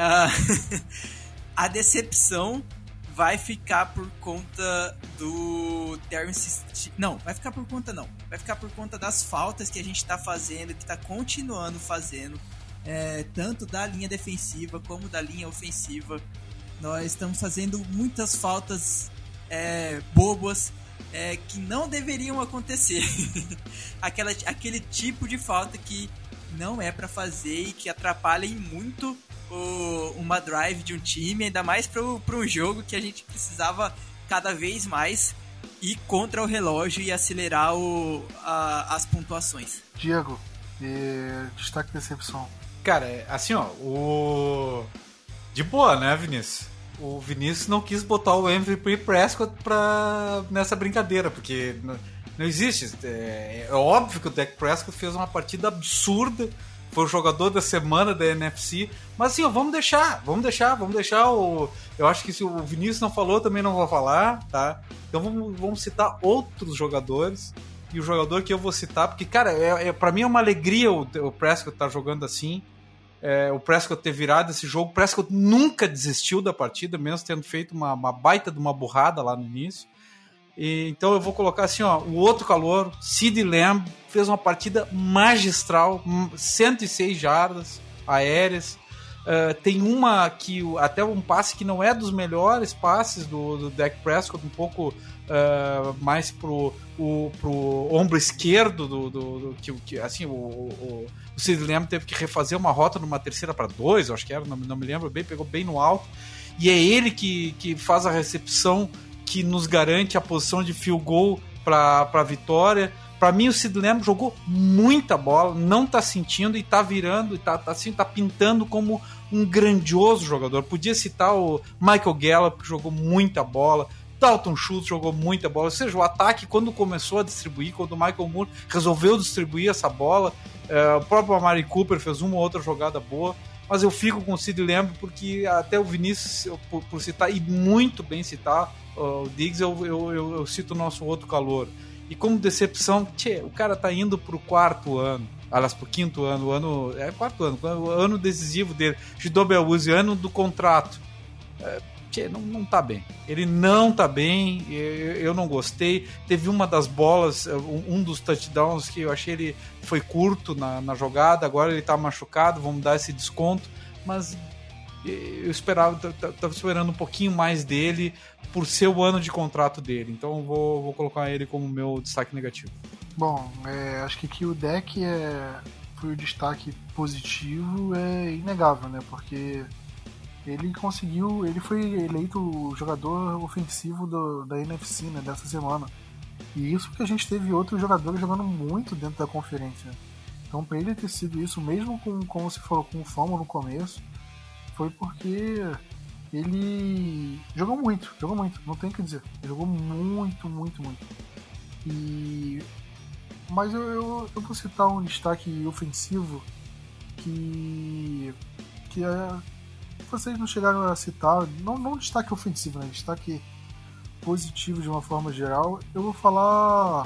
A decepção vai ficar por conta do Terrence... Não, vai ficar por conta das faltas que a gente tá fazendo, que tá continuando fazendo, tanto da linha defensiva como da linha ofensiva. Nós estamos fazendo muitas faltas bobas, que não deveriam acontecer. Aquele tipo de falta que não é pra fazer e que atrapalhem muito uma drive de um time, ainda mais para um jogo que a gente precisava cada vez mais ir contra o relógio e acelerar as pontuações. Diego, destaque decepção. Cara, assim, ó, de boa, né, Vinícius? O Vinícius não quis botar o MVP Prescott nessa brincadeira, porque não existe. É óbvio que o Dak Prescott fez uma partida absurda, foi o jogador da semana da NFC, mas assim, ó, vamos deixar eu acho que se o Vinícius não falou, também não vou falar, tá? Então vamos citar outros jogadores, e o jogador que eu vou citar, porque, cara, pra mim é uma alegria o Prescott estar jogando assim, o Prescott ter virado esse jogo. O Prescott nunca desistiu da partida, mesmo tendo feito uma baita de uma burrada lá no início. Então eu vou colocar assim, ó, o outro calouro, CeeDee Lamb, fez uma partida magistral, 106 jardas aéreas. Tem uma que até um passe que não é dos melhores passes do Dak Prescott, um pouco mais pro ombro esquerdo que assim, o CeeDee Lamb teve que refazer uma rota numa 3ª-para-2, acho que era, não me lembro bem, pegou bem no alto, e é ele que faz a recepção que nos garante a posição de field goal para a vitória. Para mim, o CeeDee Lamb jogou muita bola, não tá sentindo e tá virando, e tá pintando como um grandioso jogador. Podia citar o Michael Gallup, que jogou muita bola, Dalton Schultz jogou muita bola, ou seja, o ataque, quando começou a distribuir, quando o Michael Moore resolveu distribuir essa bola, o próprio Amari Cooper fez uma ou outra jogada boa, mas eu fico com o CeeDee Lamb porque até o Vinícius, por citar, e muito bem citar, o Diggs, eu cito o nosso outro calouro. E como decepção, o cara tá indo pro 4º ano, aliás, pro 5º ano, 4º ano, o ano decisivo dele, Chidobe Awuzie, ano do contrato. Não tá bem. Ele não tá bem, eu não gostei. Teve uma das bolas, um dos touchdowns que eu achei ele foi curto na jogada, agora ele tá machucado, vamos dar esse desconto, mas eu tava esperando um pouquinho mais dele por ser o ano de contrato dele, então vou colocar ele como meu destaque negativo. Bom, acho que aqui o Dak foi o destaque positivo, é inegável, né? Porque ele foi eleito o jogador ofensivo da NFC, né, dessa semana. E isso porque a gente teve outros jogadores jogando muito dentro da conferência. Então, para ele ter sido isso, mesmo como você falou, com fama no começo, foi porque ele jogou muito, não tem o que dizer. Ele jogou muito. Mas eu vou citar um destaque ofensivo que vocês não chegaram a citar, não destaque ofensivo, né? Destaque positivo de uma forma geral. Eu vou falar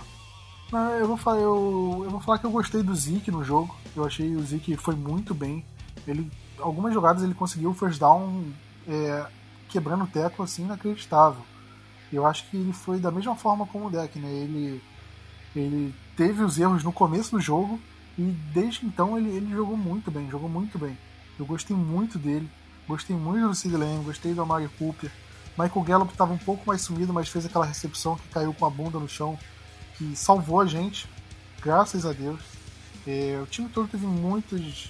que eu gostei do Zeke no jogo. Eu achei o Zeke foi muito bem. Algumas jogadas ele conseguiu o first down quebrando o teco assim, inacreditável. Eu acho que ele foi da mesma forma como o Dak, né? Ele teve os erros no começo do jogo e desde então ele jogou muito bem. Eu gostei muito dele. Gostei muito do CeeDee Lamb, gostei do Amari Cooper. Michael Gallup estava um pouco mais sumido, mas fez aquela recepção que caiu com a bunda no chão, que salvou a gente, graças a Deus. O time todo teve muitos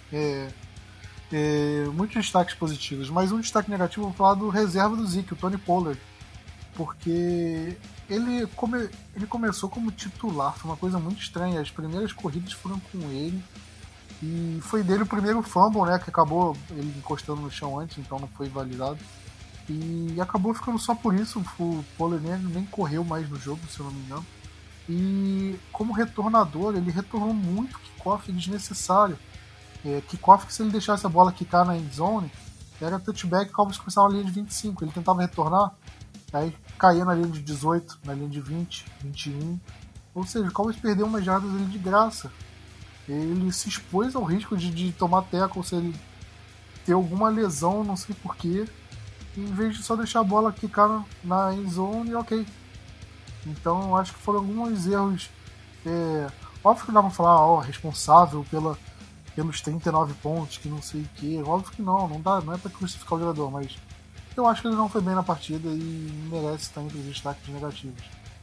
destaques positivos, mas um destaque negativo eu vou falar do reserva do Zeke, o Tony Pollard, porque ele começou como titular, foi uma coisa muito estranha. As primeiras corridas foram com ele. E foi dele o primeiro fumble, né? Que acabou ele encostando no chão antes, então não foi validado. E acabou ficando só por isso. O Pollard nem correu mais no jogo, se eu não me engano. E como retornador, ele retornou muito kickoff desnecessário. Kickoff que se ele deixasse a bola quicar na endzone, era touchback, o Cowboys começava na linha de 25. Ele tentava retornar, aí caía na linha de 18, na linha de 20, 21. Ou seja, o Cowboys perdeu umas jardas ali de graça. Ele se expôs ao risco de tomar tackle se ele ter alguma lesão, não sei porquê, em vez de só deixar a bola quicar na endzone, ok. Então acho que foram alguns erros. Óbvio que dá pra falar, responsável pelos 39 pontos, que não sei o que. Óbvio que não é pra crucificar o jogador, mas eu acho que ele não foi bem na partida e merece estar entre os destaques negativos.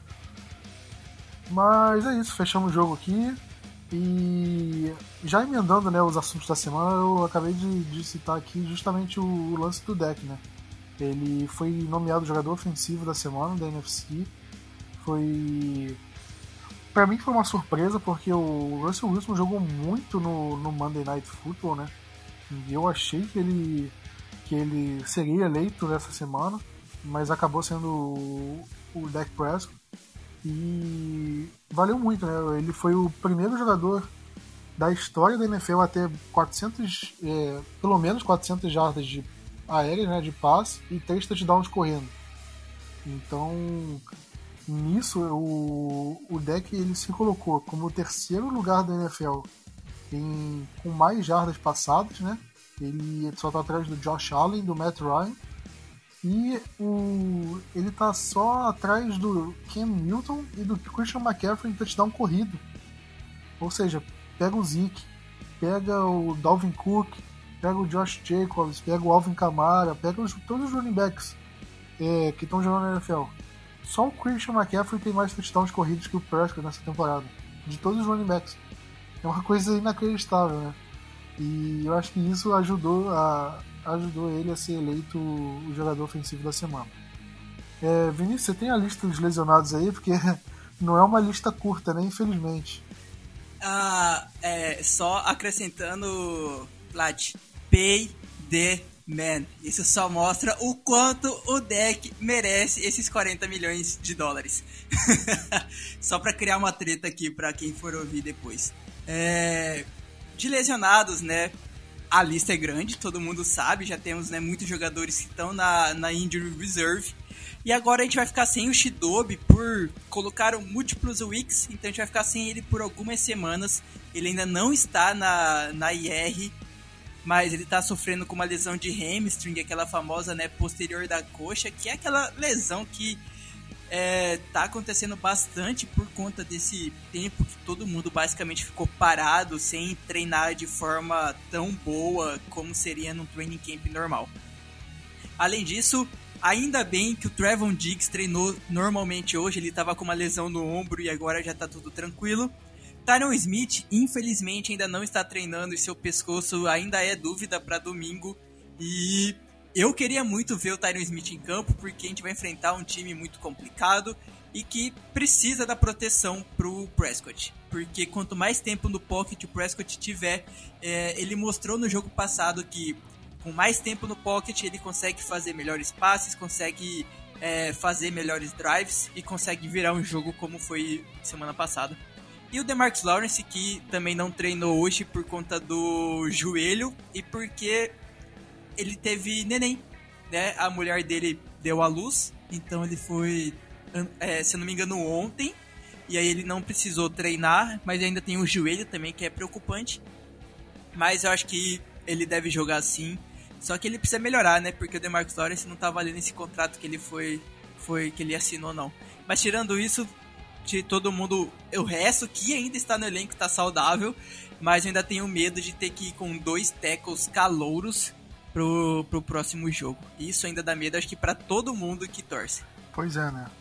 Mas é isso, fechamos o jogo aqui. E já emendando, né, os assuntos da semana, eu acabei de citar aqui justamente o lance do deck, né? Ele foi nomeado jogador ofensivo da semana da NFC. Pra mim foi uma surpresa, porque o Russell Wilson jogou muito no Monday Night Football, né? E eu achei que ele seria eleito nessa semana, mas acabou sendo o Dak Prescott. E valeu muito, né? Ele foi o primeiro jogador da história da NFL a ter pelo menos 400 jardas de aéreas, né, de passe, e 3 touchdowns correndo. Então, nisso, o Dak ele se colocou como o terceiro lugar da NFL com mais jardas passadas, né? Ele só está atrás do Josh Allen, do Matt Ryan, e ele tá só atrás do Cam Newton e do Christian McCaffrey em touchdown corrido. Ou seja, pega o Zeke, pega o Dalvin Cook, pega o Josh Jacobs, pega o Alvin Kamara, pega todos os running backs que estão jogando na NFL. Só o Christian McCaffrey tem mais touchdowns corridos que o Prescott nessa temporada, de todos os running backs. É uma coisa inacreditável, né? E eu acho que isso ajudou ele a ser eleito o jogador ofensivo da semana. Vinícius, você tem a lista dos lesionados aí? Porque não é uma lista curta, né? Infelizmente. Só acrescentando, Vlad, pay the man. Isso só mostra o quanto o Dak merece esses 40 milhões de dólares. Só pra criar uma treta aqui pra quem for ouvir depois. De lesionados, né? A lista é grande, todo mundo sabe, já temos, né, muitos jogadores que estão na Injury Reserve. E agora a gente vai ficar sem o Chidobe por colocar múltiplos weeks, então a gente vai ficar sem ele por algumas semanas. Ele ainda não está na IR, mas ele está sofrendo com uma lesão de hamstring, aquela famosa, né, posterior da coxa, que é aquela lesão que tá acontecendo bastante por conta desse tempo que todo mundo basicamente ficou parado, sem treinar de forma tão boa como seria num training camp normal. Além disso, ainda bem que o Trevon Diggs treinou normalmente hoje, ele estava com uma lesão no ombro e agora já está tudo tranquilo. Tyron Smith, infelizmente, ainda não está treinando e seu pescoço ainda é dúvida para domingo. E eu queria muito ver o Tyron Smith em campo, porque a gente vai enfrentar um time muito complicado e que precisa da proteção pro Prescott. Porque quanto mais tempo no pocket o Prescott tiver, ele mostrou no jogo passado que com mais tempo no pocket ele consegue fazer melhores passes, consegue fazer melhores drives e consegue virar um jogo como foi semana passada. E o DeMarcus Lawrence, que também não treinou hoje por conta do joelho e porque ele teve neném, né? A mulher dele deu à luz, então ele foi, se eu não me engano, ontem, e aí ele não precisou treinar, mas ainda tem o joelho também, que é preocupante. Mas eu acho que ele deve jogar sim, só que ele precisa melhorar, né? Porque o DeMarcus Lawrence não tá valendo esse contrato que ele que ele assinou, não. Mas tirando isso, de todo mundo, o resto que ainda está no elenco tá saudável, mas eu ainda tenho medo de ter que ir com 2 tackles calouros pro próximo jogo. Isso ainda dá medo, acho que pra todo mundo que torce. Pois é, né?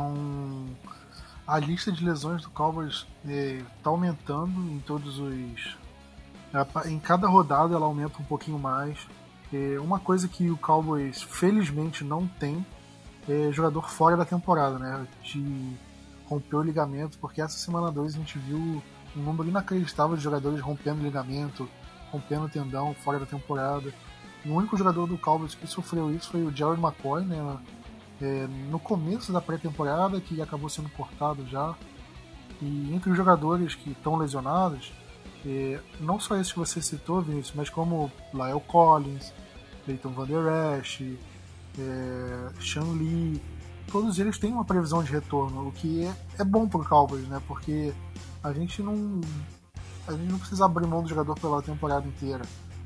A lista de lesões do Cowboys tá aumentando em todos os... Em cada rodada ela aumenta um pouquinho mais. Uma coisa que o Cowboys felizmente não tem jogador fora da temporada, né? De romper o ligamento, porque essa semana 2 a gente viu um número inacreditável de jogadores rompendo ligamento, rompendo tendão fora da temporada. O único jogador do Cowboys que sofreu isso foi o Gerald McCoy, né? No começo da pré-temporada, que acabou sendo cortado já. E entre os jogadores que estão lesionados, não só esses que você citou, Vinícius, mas como La'el Collins, Leighton Vander Esch, Sean Lee, todos eles têm uma previsão de retorno, o que é bom para o Cowboys, né? Porque a gente não precisa abrir mão do jogador pela temporada inteira.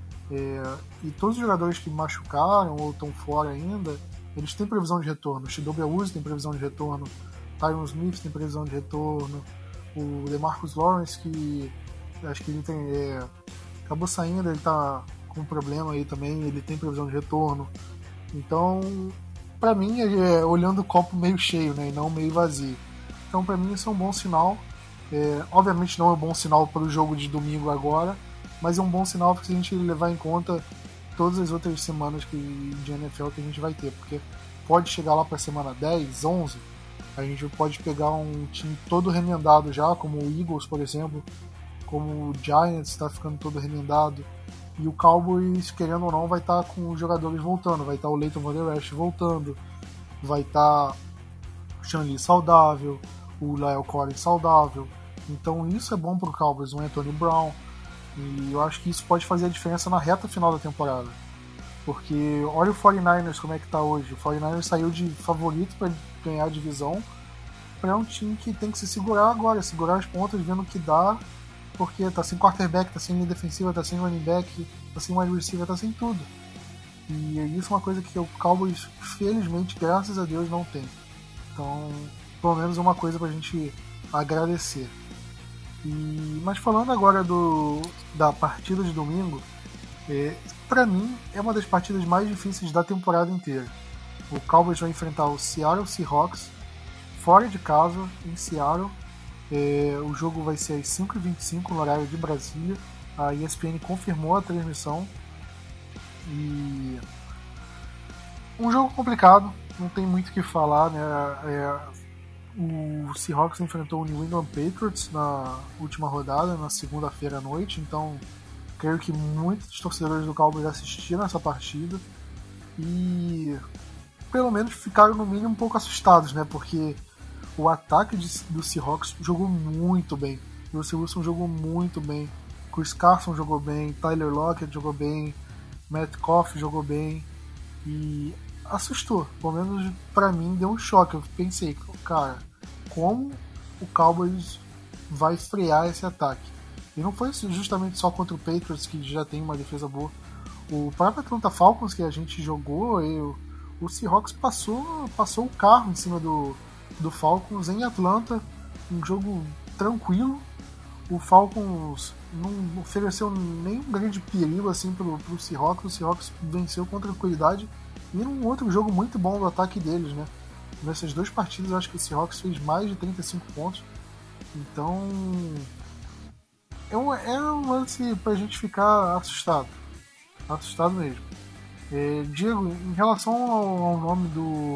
E todos os jogadores que machucaram ou estão fora ainda, eles têm previsão de retorno. O Chidobe Awuzie tem previsão de retorno, Tyron Smith tem previsão de retorno, o DeMarcus Lawrence, que acho que ele tem acabou saindo, ele tá com um problema aí também, ele tem previsão de retorno. Então, pra mim, olhando o copo meio cheio, né, e não meio vazio. Então, pra mim, isso é um bom sinal. Obviamente não é um bom sinal para o jogo de domingo agora, mas é um bom sinal se a gente levar em conta todas as outras semanas de NFL que a gente vai ter, porque pode chegar lá para semana 10, 11, a gente pode pegar um time todo remendado já, como o Eagles, por exemplo, como o Giants está ficando todo remendado, e o Cowboys, querendo ou não, vai estar com os jogadores voltando, vai estar o Leighton Vander Esch voltando, vai estar o Sean Lee saudável, o La'el Collins saudável, então isso é bom para o Cowboys, o Anthony Brown, e eu acho que isso pode fazer a diferença na reta final da temporada, porque olha o 49ers como é que tá hoje. O 49ers saiu de favorito para ganhar a divisão para um time que tem que se segurar agora, segurar as pontas, vendo o que dá, porque tá sem quarterback, tá sem linha defensiva, tá sem running back, tá sem wide receiver, tá sem tudo. E isso é uma coisa que o Cowboys, felizmente, graças a Deus, não tem. Então, pelo menos é uma coisa pra gente agradecer. Mas falando agora da partida de domingo, para mim é uma das partidas mais difíceis da temporada inteira. O Cowboys vai enfrentar o Seattle Seahawks fora de casa, em Seattle. O jogo vai ser às 5h25 no horário de Brasília. A ESPN confirmou a transmissão. E um jogo complicado, não tem muito o que falar, né? O Seahawks enfrentou o New England Patriots na última rodada, na segunda-feira à noite, então creio que muitos torcedores do Cowboys assistiram essa partida e pelo menos ficaram no mínimo um pouco assustados, né? Porque o ataque do Seahawks jogou muito bem, o Russell Wilson jogou muito bem, Chris Carson jogou bem, Tyler Lockett jogou bem, Matt Koff jogou bem e assustou, pelo menos pra mim deu um choque. Eu pensei, cara, como o Cowboys vai frear esse ataque? E não foi justamente só contra o Patriots, que já tem uma defesa boa. O próprio Atlanta Falcons, que a gente jogou, o Seahawks passou o carro em cima do Falcons em Atlanta, um jogo tranquilo. O Falcons não ofereceu nenhum grande perigo assim pro Seahawks. O Seahawks venceu com tranquilidade. E num outro jogo muito bom do ataque deles, né? Nessas duas partidas eu acho que o Seahawks fez mais de 35 pontos. Então é um lance pra gente ficar assustado. Assustado mesmo. Diego, em relação ao nome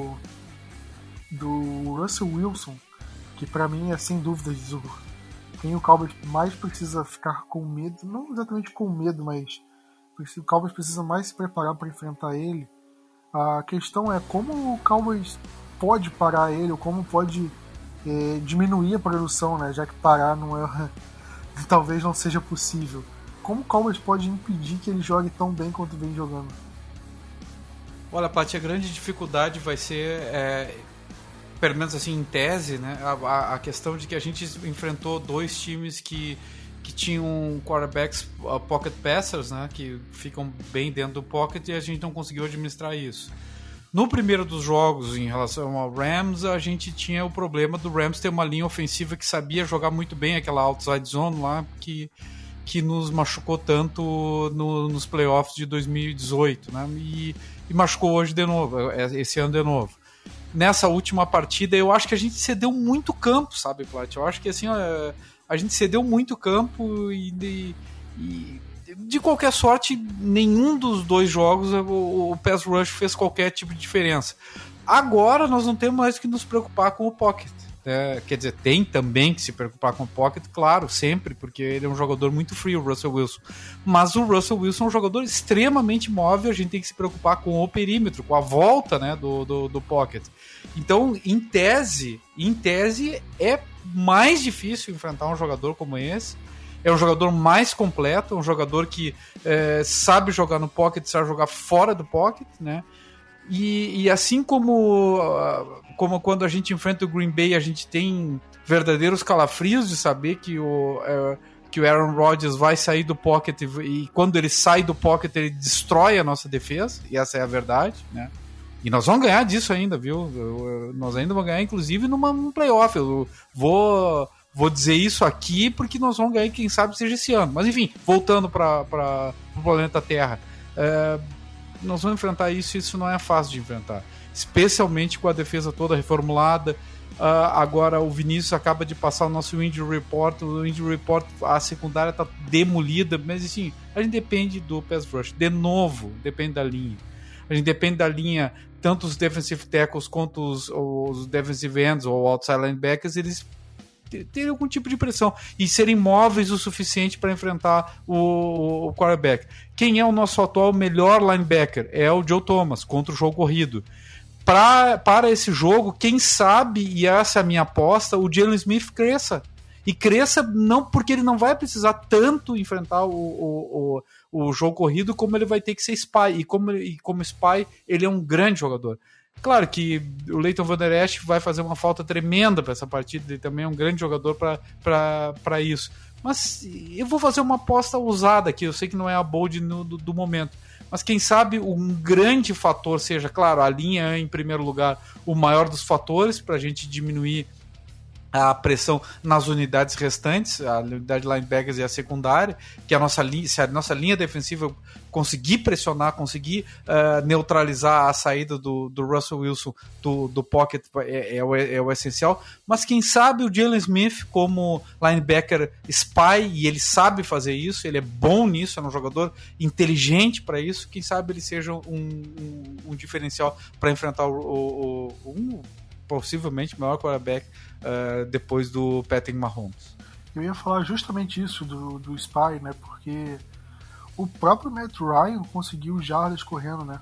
do Russell Wilson, que pra mim é sem dúvidas quem o Cowboys mais precisa ficar com medo, não exatamente com medo, mas o Cowboys precisa mais se preparar para enfrentar ele. A questão é como o Cowboys pode parar ele, ou como pode diminuir a produção, né? Já que parar talvez não seja possível. Como o Cowboys pode impedir que ele jogue tão bem quanto vem jogando? Olha, Paty, a grande dificuldade vai ser, pelo menos assim em tese, né, a questão de que a gente enfrentou dois times que tinham quarterbacks pocket passers, né, que ficam bem dentro do pocket, e a gente não conseguiu administrar isso. No primeiro dos jogos, em relação ao Rams, a gente tinha o problema do Rams ter uma linha ofensiva que sabia jogar muito bem aquela outside zone lá, que nos machucou tanto nos playoffs de 2018, né, e machucou hoje de novo, esse ano de novo. Nessa última partida, eu acho que a gente cedeu muito campo, sabe, Plat? Eu acho que assim, a gente cedeu muito campo e de qualquer sorte, nenhum dos dois jogos o pass rush fez qualquer tipo de diferença. Agora nós não temos mais que nos preocupar com o Pocket. Quer dizer, tem também que se preocupar com o Pocket, claro, sempre, porque ele é um jogador muito frio, o Russell Wilson. Mas o Russell Wilson é um jogador extremamente móvel, a gente tem que se preocupar com o perímetro, com a volta, né, do Pocket. Então, em tese, é mais difícil enfrentar um jogador como esse. É um jogador mais completo, é um jogador que sabe jogar no Pocket, sabe jogar fora do Pocket, né? E assim como quando a gente enfrenta o Green Bay, a gente tem verdadeiros calafrios de saber que o Aaron Rodgers vai sair do pocket e quando ele sai do pocket ele destrói a nossa defesa, e essa é a verdade, né? E nós vamos ganhar disso ainda, viu? Nós ainda vamos ganhar, inclusive, num playoff. Eu vou dizer isso aqui porque nós vamos ganhar, quem sabe seja esse ano. Mas enfim, voltando para o planeta Terra. Nós vamos enfrentar isso, e isso não é fácil de enfrentar, especialmente com a defesa toda reformulada. Agora o Vinícius acaba de passar o nosso Injury Report. O Injury Report, a secundária está demolida, mas assim, a gente depende do pass rush, de novo, depende da linha. A gente depende da linha, tanto os defensive tackles quanto os defensive ends ou outside linebackers, eles terem algum tipo de pressão e serem móveis o suficiente para enfrentar o quarterback. Quem é o nosso atual melhor linebacker? É o Joe Thomas, contra o jogo corrido. Para esse jogo, quem sabe, e essa é a minha aposta, o Jalen Smith cresça. E cresça não porque ele não vai precisar tanto enfrentar o jogo corrido, como ele vai ter que ser spy. E como spy, ele é um grande jogador. Claro que o Leighton Vander Esch vai fazer uma falta tremenda para essa partida, ele também é um grande jogador para isso. Mas eu vou fazer uma aposta ousada aqui, eu sei que não é a bold do momento, mas quem sabe um grande fator seja, claro, a linha é em primeiro lugar o maior dos fatores para a gente diminuir a pressão nas unidades restantes, a unidade de linebackers e a secundária, que se a nossa linha defensiva conseguir pressionar, conseguir neutralizar a saída do Russell Wilson do pocket é o essencial, mas quem sabe o Jalen Smith como linebacker spy, e ele sabe fazer isso, ele é bom nisso, é um jogador inteligente para isso, quem sabe ele seja um diferencial para enfrentar possivelmente o maior quarterback depois do Patrick Mahomes. Eu ia falar justamente isso do spy, né? Porque o próprio Matt Ryan conseguiu jardas correndo, né?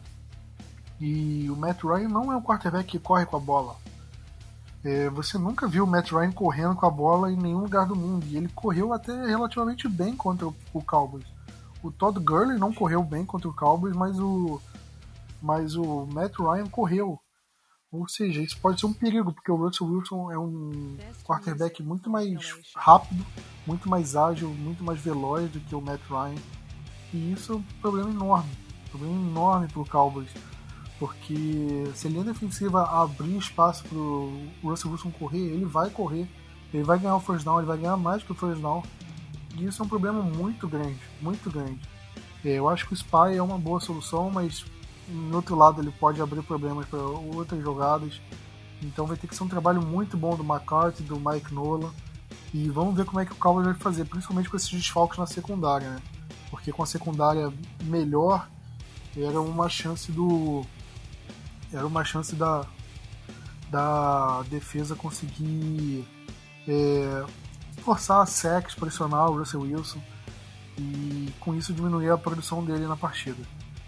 E o Matt Ryan não é um quarterback que corre com a bola. Você nunca viu o Matt Ryan correndo com a bola em nenhum lugar do mundo. E ele correu até relativamente bem contra o Cowboys. O Todd Gurley não correu bem contra o Cowboys, mas o Matt Ryan correu. Ou seja, isso pode ser um perigo, porque o Russell Wilson é um quarterback muito mais rápido, muito mais ágil, muito mais veloz do que o Matt Ryan. E isso é um problema enorme para o Cowboys. Porque se a linha defensiva abrir espaço para o Russell Wilson correr, ele vai correr, ele vai ganhar o first down, ele vai ganhar mais que o first down. E isso é um problema muito grande, muito grande. Eu acho que o Spy é uma boa solução, mas no outro lado ele pode abrir problemas para outras jogadas, então vai ter que ser um trabalho muito bom do McCarthy, do Mike Nolan, e vamos ver como é que o Cowboys vai fazer, principalmente com esses desfalques na secundária, né? Porque com a secundária melhor era uma chance da defesa conseguir forçar sacks, pressionar o Russell Wilson e com isso diminuir a produção dele na partida.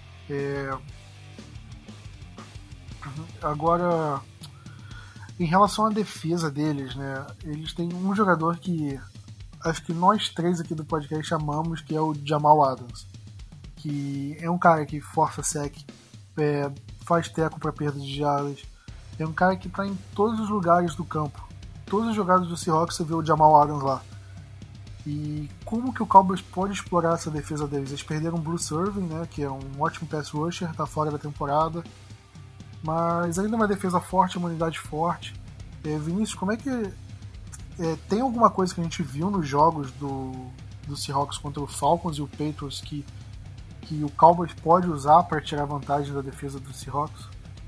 Agora, em relação à defesa deles, né, eles têm um jogador que acho que nós três aqui do podcast chamamos, que é o Jamal Adams, que é um cara que força sec, faz teco para perda de jardas, é um cara que está em todos os lugares do campo, todas as jogadas do Seahawks você vê o Jamal Adams lá. E como que o Cowboys pode explorar essa defesa deles? Eles perderam o Bruce Irvin, né, que é um ótimo pass rusher, está fora da temporada, mas ainda uma defesa forte, uma unidade forte. Vinícius, como é que tem alguma coisa que a gente viu nos jogos do Seahawks contra o Falcons e o Patriots que o Cowboys pode usar para tirar vantagem da defesa do Seahawks?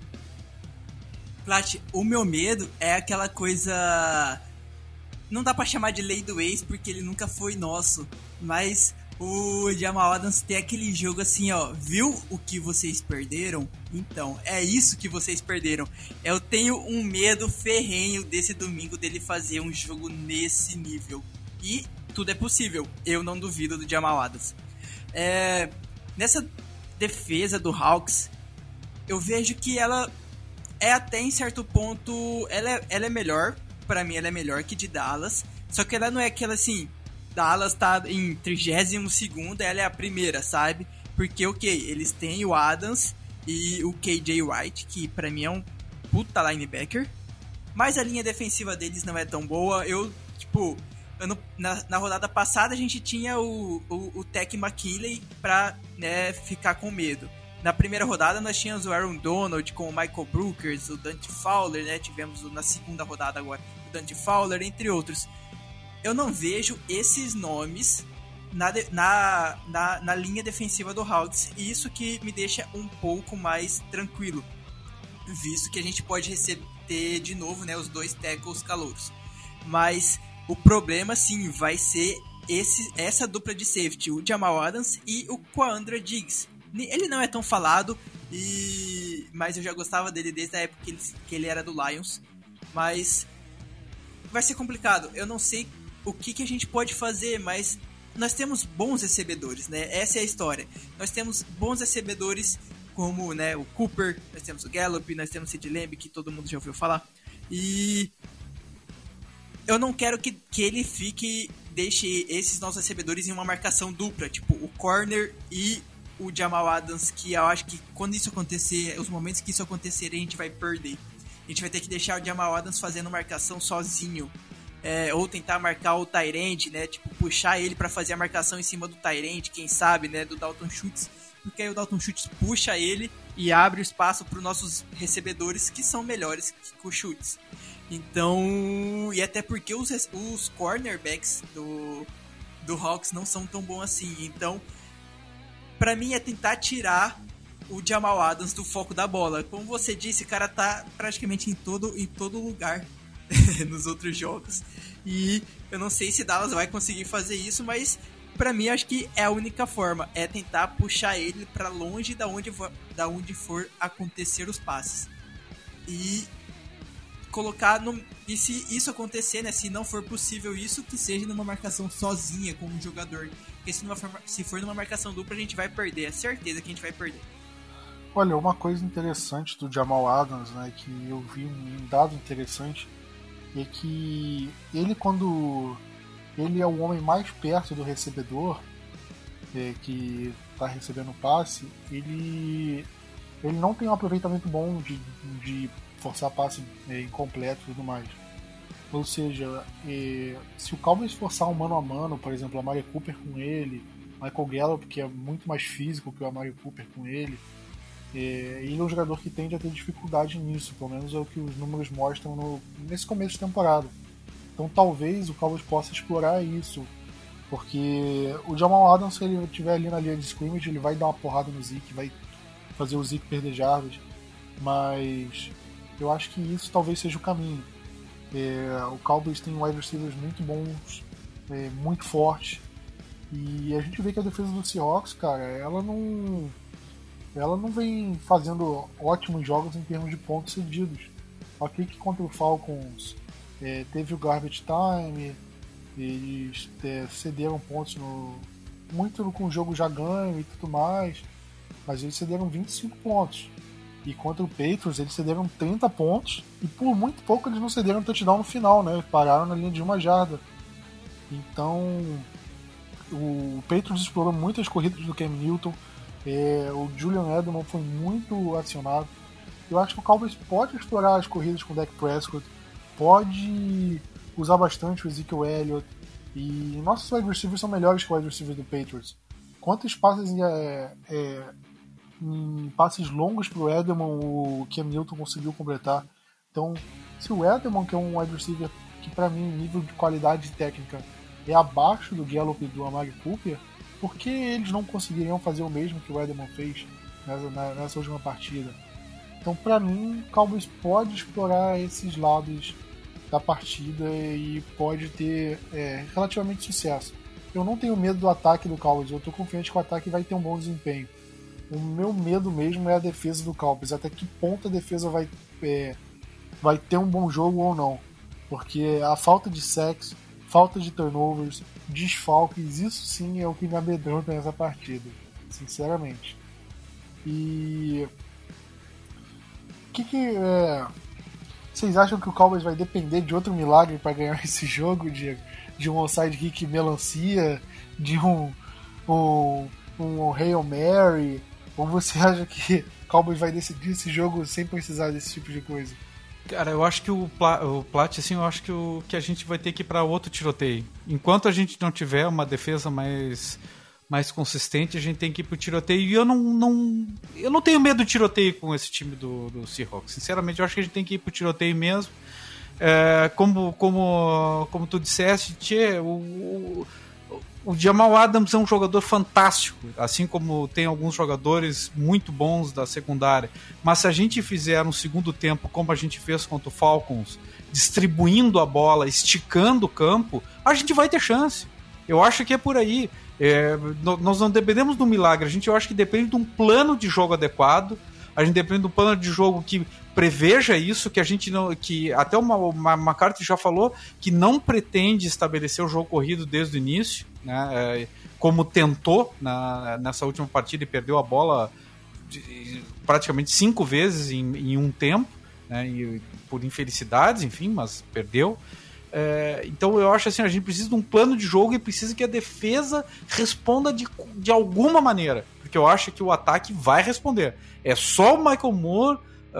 Plat, o meu medo é aquela coisa... Não dá pra chamar de lei do ex porque ele nunca foi nosso, mas O Jamal Adams tem aquele jogo assim, ó, viu o que vocês perderam? Então, é isso que vocês perderam. Eu tenho um medo ferrenho desse domingo dele fazer um jogo nesse nível. E tudo é possível, eu não duvido do Jamal Adams. Nessa defesa do Hawks, eu vejo que ela é até em certo ponto, ela é melhor, pra mim ela é melhor que de Dallas, só que ela não é aquela assim... Dallas tá em 32ª, ela é a primeira, sabe? Porque, eles têm o Adams e o KJ Wright, que pra mim é um puta linebacker, mas a linha defensiva deles não é tão boa. Na rodada passada a gente tinha o Tech McKinley pra, né, ficar com medo. Na primeira rodada nós tínhamos o Aaron Donald com o Michael Brookers, o Dante Fowler, né? Tivemos na segunda rodada agora o Dante Fowler, entre outros. Eu não vejo esses nomes na linha defensiva do Hawks, e isso que me deixa um pouco mais tranquilo, visto que a gente pode ter de novo, né, os 2 tackles calouros. Mas o problema sim vai ser essa dupla de safety, o Jamal Adams e o Quandre Diggs. Ele não é tão falado, mas eu já gostava dele desde a época que ele era do Lions, mas vai ser complicado. Eu não sei o que a gente pode fazer, mas nós temos bons recebedores, né? Essa é a história. Nós temos bons recebedores como, né, o Cooper, nós temos o Gallup, nós temos o Sid Lamb, que todo mundo já ouviu falar. E eu não quero que ele deixe esses nossos recebedores em uma marcação dupla, tipo o corner e o Jamal Adams, que eu acho que quando isso acontecer, os momentos que isso acontecer, a gente vai perder. A gente vai ter que deixar o Jamal Adams fazendo marcação sozinho. Ou tentar marcar o Tyrant, né? Tipo, puxar ele pra fazer a marcação em cima do Tyrant, quem sabe, né? Do Dalton Schultz. Porque aí o Dalton Schultz puxa ele e abre o espaço para os nossos recebedores, que são melhores que o Schultz. Então, e até porque os cornerbacks do Hawks não são tão bons assim. Então, pra mim é tentar tirar o Jamal Adams do foco da bola. Como você disse, o cara tá praticamente em todo lugar nos outros jogos, e eu não sei se Dallas vai conseguir fazer isso, mas pra mim acho que é a única forma, é tentar puxar ele pra longe da onde for acontecer os passes, e colocar e se isso acontecer, né, se não for possível isso, que seja numa marcação sozinha com um jogador, porque se for numa marcação dupla a gente vai perder, é certeza que a gente vai perder. Olha, uma coisa interessante do Jamal Adams, né, que eu vi um dado interessante, é que ele, quando ele é o homem mais perto do recebedor, que está recebendo o passe, ele não tem um aproveitamento bom de forçar passe incompleto e tudo mais. Ou seja, se o Cowboys forçar um mano a mano, por exemplo, a Amari Cooper com ele, Michael Gallup, que é muito mais físico que o Amari Cooper com ele é um jogador que tende a ter dificuldade nisso, pelo menos é o que os números mostram nesse começo de temporada. Então talvez o Cowboys possa explorar isso, porque o Jamal Adams, se ele estiver ali na linha de scrimmage, ele vai dar uma porrada no Zeke, vai fazer o Zeke perder jardas, mas eu acho que isso talvez seja o caminho. O Cowboys tem wide receivers muito bons, muito fortes, e a gente vê que a defesa do Seahawks, cara, ela não vem fazendo ótimos jogos em termos de pontos cedidos. Ok que contra o Falcons teve o garbage time, eles cederam pontos muito com o jogo já ganho e tudo mais, mas eles cederam 25 pontos. E contra o Patriots eles cederam 30 pontos e por muito pouco eles não cederam touchdown no final, né? Pararam na linha de 1 jarda. Então o Patriots explorou muitas corridas do Cam Newton. O Julian Edelman foi muito acionado. Eu acho que o Cowboys pode explorar as corridas com o Dak Prescott, pode usar bastante o Ezekiel Elliott, e nossos wide receivers são melhores que os wide receivers do Patriots. Quantos passes em passes longos para o Edelman o Cam Newton conseguiu completar? Então, se o Edelman, que é um wide receiver que para mim, nível de qualidade técnica é abaixo do Gallup e do Amari Cooper, por que eles não conseguiriam fazer o mesmo que o Edelman fez nessa última partida? Então, para mim, o Cowboys pode explorar esses lados da partida e pode ter relativamente sucesso. eu não tenho medo do ataque do Cowboys, eu tô confiante que o ataque vai ter um bom desempenho. O meu medo mesmo é a defesa do Cowboys, até que ponto a defesa vai ter um bom jogo ou não. Porque a falta de sacks, falta de turnovers, desfalques, isso sim é o que me amedronta nessa partida, sinceramente. E vocês acham que o Cowboys vai depender de outro milagre para ganhar esse jogo, de um onside kick melancia, de um Hail Mary, ou você acha que o Cowboys vai decidir esse jogo sem precisar desse tipo de coisa? Cara, eu acho que o Plat, assim, eu acho que a gente vai ter que ir para outro tiroteio. Enquanto a gente não tiver uma defesa mais consistente, a gente tem que ir pro tiroteio. E eu não tenho medo de tiroteio com esse time do Seahawks. Sinceramente, eu acho que a gente tem que ir pro tiroteio mesmo. Como tu disseste, o Jamal Adams é um jogador fantástico, assim como tem alguns jogadores muito bons da secundária. Mas se a gente fizer um segundo tempo como a gente fez contra o Falcons, distribuindo a bola, esticando o campo, a gente vai ter chance. Eu acho que é por aí. Nós não dependemos do milagre, eu acho que depende de um plano de jogo adequado, a gente depende de um plano de jogo que preveja isso, que até o McCarthy já falou que não pretende estabelecer o jogo corrido desde o início, né, como tentou nessa última partida e perdeu a bola praticamente 5 vezes em um tempo, né, e por infelicidades, enfim, mas perdeu. Então eu acho assim, a gente precisa de um plano de jogo e precisa que a defesa responda de alguma maneira, porque eu acho que o ataque vai responder. É só o Michael Moore,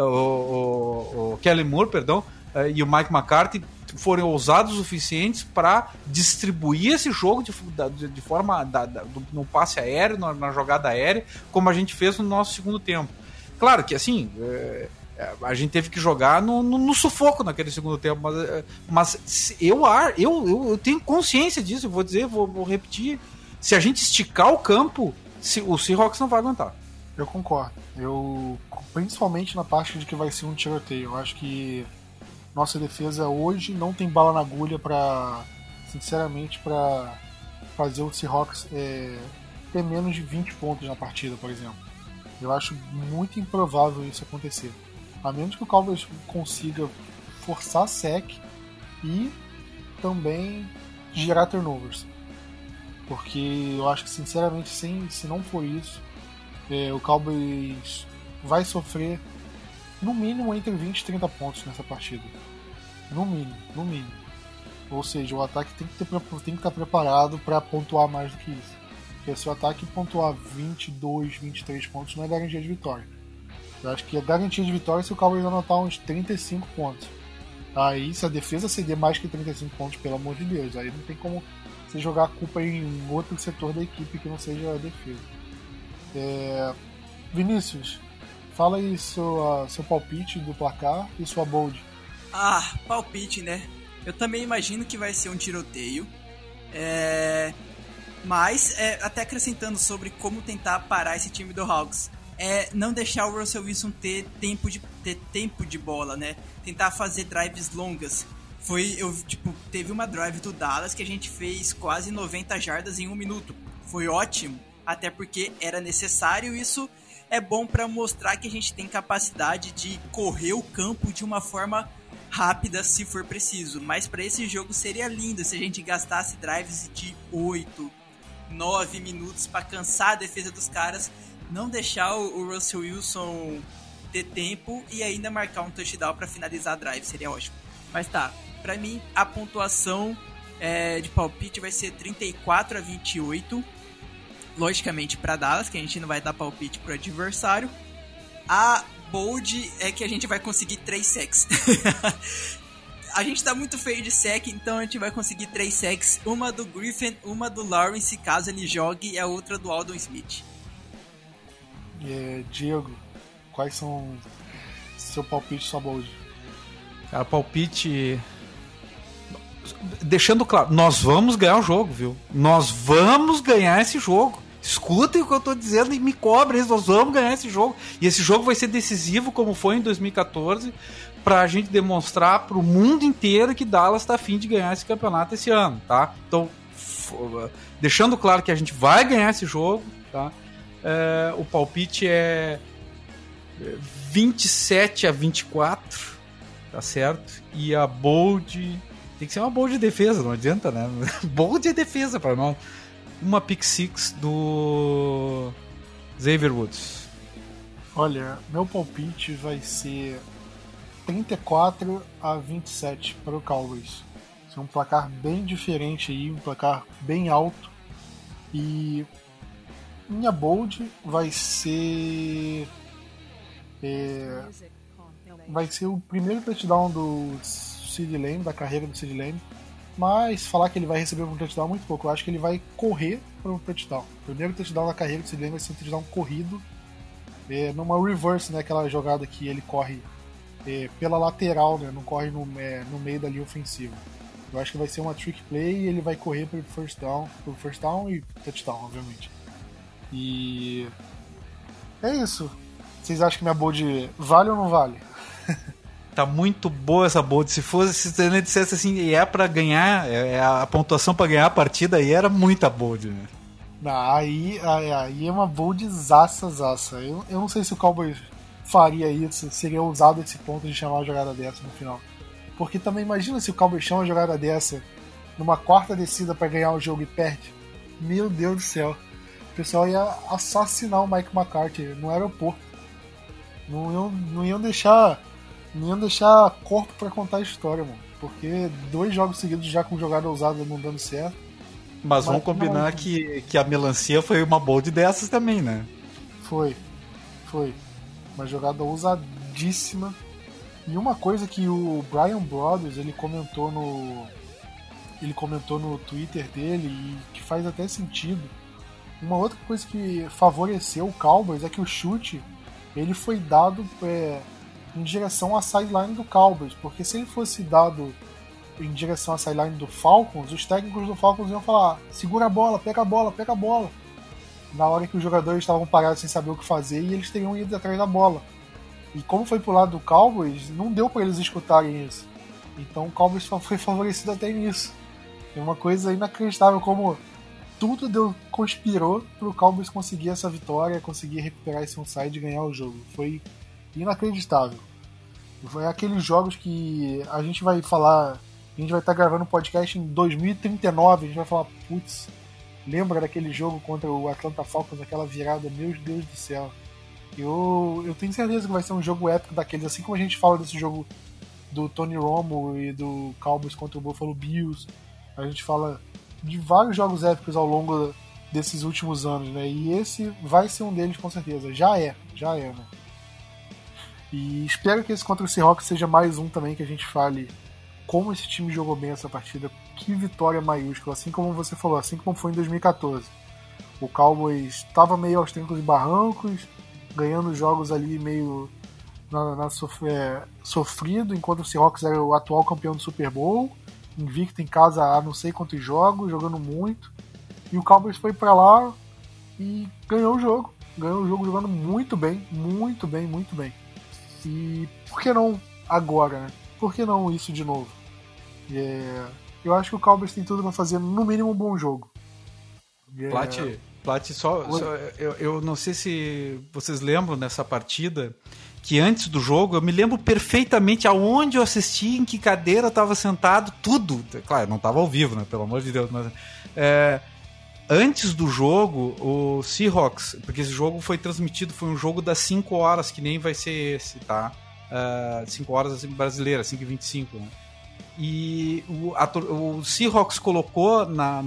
o Kellen Moore, perdão, e o Mike McCarthy forem ousados o suficientes para distribuir esse jogo de forma no passe aéreo, na jogada aérea, como a gente fez no nosso segundo tempo. Claro que assim, a gente teve que jogar no sufoco naquele segundo tempo, mas eu tenho consciência disso, eu vou repetir. Se a gente esticar o campo, o Seahawks não vai aguentar. Eu concordo. Principalmente na parte de que vai ser um tiroteio. Eu acho que nossa defesa hoje não tem bala na agulha sinceramente, para fazer o Seahawks ter menos de 20 pontos na partida, por exemplo. Eu acho muito improvável isso acontecer. A menos que o Cowboys consiga forçar sec e também gerar turnovers. Porque eu acho que, sinceramente, se não for isso, o Cowboys vai sofrer no mínimo entre 20 e 30 pontos nessa partida. No mínimo. Ou seja, o ataque tem que estar preparado para pontuar mais do que isso. Porque se o ataque pontuar 22, 23 pontos, não é garantia de vitória. Eu acho que é garantia de vitória se o Cowboys anotar uns 35 pontos. Aí, se a defesa ceder mais que 35 pontos, pelo amor de Deus, aí não tem como você jogar a culpa em outro setor da equipe que não seja a defesa. Vinícius, fala aí seu palpite do placar e sua bold. Palpite, né? Eu também imagino que vai ser um tiroteio. Mas, até acrescentando sobre como tentar parar esse time do Hawks, não deixar o Russell Wilson ter tempo de bola, né? Tentar fazer drives longas. Teve uma drive do Dallas que a gente fez quase 90 jardas em 1 minuto. Foi ótimo, até porque era necessário. Isso é bom para mostrar que a gente tem capacidade de correr o campo de uma forma rápida se for preciso. Mas para esse jogo seria lindo se a gente gastasse drives de 8, 9 minutos para cansar a defesa dos caras, não deixar o Russell Wilson ter tempo e ainda marcar um touchdown para finalizar a drive, seria ótimo. Mas tá, pra mim a pontuação de palpite vai ser 34-28, logicamente pra Dallas, que a gente não vai dar palpite pro adversário. A bold é que a gente vai conseguir 3 sacks. A gente tá muito feio de sack, então a gente vai conseguir 3 sacks, uma do Griffin, uma do Lawrence, caso ele jogue, e a outra do Aldon Smith. Diego, quais são seu palpite e sua bold? Cara, palpite... Deixando claro, nós vamos ganhar o jogo, viu? Nós vamos ganhar esse jogo. Escutem o que eu tô dizendo e me cobrem, nós vamos ganhar esse jogo. E esse jogo vai ser decisivo, como foi em 2014, pra gente demonstrar pro mundo inteiro que Dallas tá afim de ganhar esse campeonato esse ano, tá? Então, deixando claro que a gente vai ganhar esse jogo, tá? O palpite é 27-24, tá certo? E a bold tem que ser uma bold de defesa, não adianta, né? Bold é defesa para nós. Uma pick six do Xavier Woods. Olha, meu palpite vai ser 34-27 para o Cowboys. Vai ser um placar bem diferente aí, um placar bem alto. E minha bold vai ser o primeiro touchdown do CeeDee Lamb, da carreira do CeeDee Lamb. Mas falar que ele vai receber um touchdown é muito pouco. Eu acho que ele vai correr para um touchdown. O primeiro touchdown da carreira do CeeDee Lamb vai ser um touchdown corrido, numa reverse, né, aquela jogada que ele corre pela lateral, né, não corre no meio da linha ofensiva. Eu acho que vai ser uma trick play e ele vai correr para o first down e touchdown, obviamente. E é isso. Vocês acham que minha bold vale ou não vale? Tá muito boa essa bold. Se você dissesse assim, e é pra ganhar, a pontuação pra ganhar a partida, aí era muita bold, né? Não, aí é uma bold zaça. Eu não sei se o Cowboys faria isso, seria ousado esse ponto de chamar uma jogada dessa no final. Porque também imagina se o Cowboys chama uma jogada dessa numa quarta descida pra ganhar o jogo e perde. Meu Deus do céu. O pessoal ia assassinar o Mike McCarthy no aeroporto. Não iam deixar corpo pra contar a história, mano. Porque 2 jogos seguidos já com jogada ousada não dando certo. Mas vamos combinar que a melancia foi uma bold dessas também, né? Foi. Uma jogada ousadíssima. E uma coisa que o Brian Brothers ele comentou no Twitter dele e que faz até sentido. Uma outra coisa que favoreceu o Cowboys é que o chute ele foi dado em direção à sideline do Cowboys, porque se ele fosse dado em direção à sideline do Falcons, os técnicos do Falcons iam falar: segura a bola, pega a bola, na hora que os jogadores estavam parados sem saber o que fazer e eles teriam ido atrás da bola. E como foi pro lado do Cowboys, não deu para eles escutarem isso. Então o Cowboys foi favorecido até nisso. É uma coisa inacreditável como tudo conspirou pro Cowboys conseguir essa vitória, conseguir recuperar esse onside e ganhar o jogo. Foi inacreditável. Foi aqueles jogos que a gente vai falar, a gente vai estar gravando um podcast em 2039, a gente vai falar, putz, lembra daquele jogo contra o Atlanta Falcons, aquela virada, meu Deus do céu. Eu tenho certeza que vai ser um jogo épico daqueles, assim como a gente fala desse jogo do Tony Romo e do Cowboys contra o Buffalo Bills, a gente fala de vários jogos épicos ao longo desses últimos anos, né? E esse vai ser um deles com certeza, já é, né? E espero que esse contra o Seahawks seja mais um também que a gente fale como esse time jogou bem essa partida, que vitória maiúscula, assim como você falou, assim como foi em 2014. O Cowboys estava meio aos trancos e barrancos, ganhando jogos ali meio sofrido, enquanto o Seahawks era o atual campeão do Super Bowl, invicto em casa há não sei quantos jogos, jogando muito, e o Cowboys foi pra lá e ganhou o jogo jogando muito bem. E por que não agora, né? Por que não isso de novo? Eu acho que o Cowboys tem tudo pra fazer no mínimo um bom jogo. Plat, eu não sei se vocês lembram dessa partida, que antes do jogo, eu me lembro perfeitamente aonde eu assisti, em que cadeira eu estava sentado, tudo. Claro, não estava ao vivo, né? Pelo amor de Deus. Mas, antes do jogo, o Seahawks, porque esse jogo foi transmitido, foi um jogo das 5 horas, que nem vai ser esse, tá? 5 horas assim, brasileira, 5h25, né? E o Seahawks colocou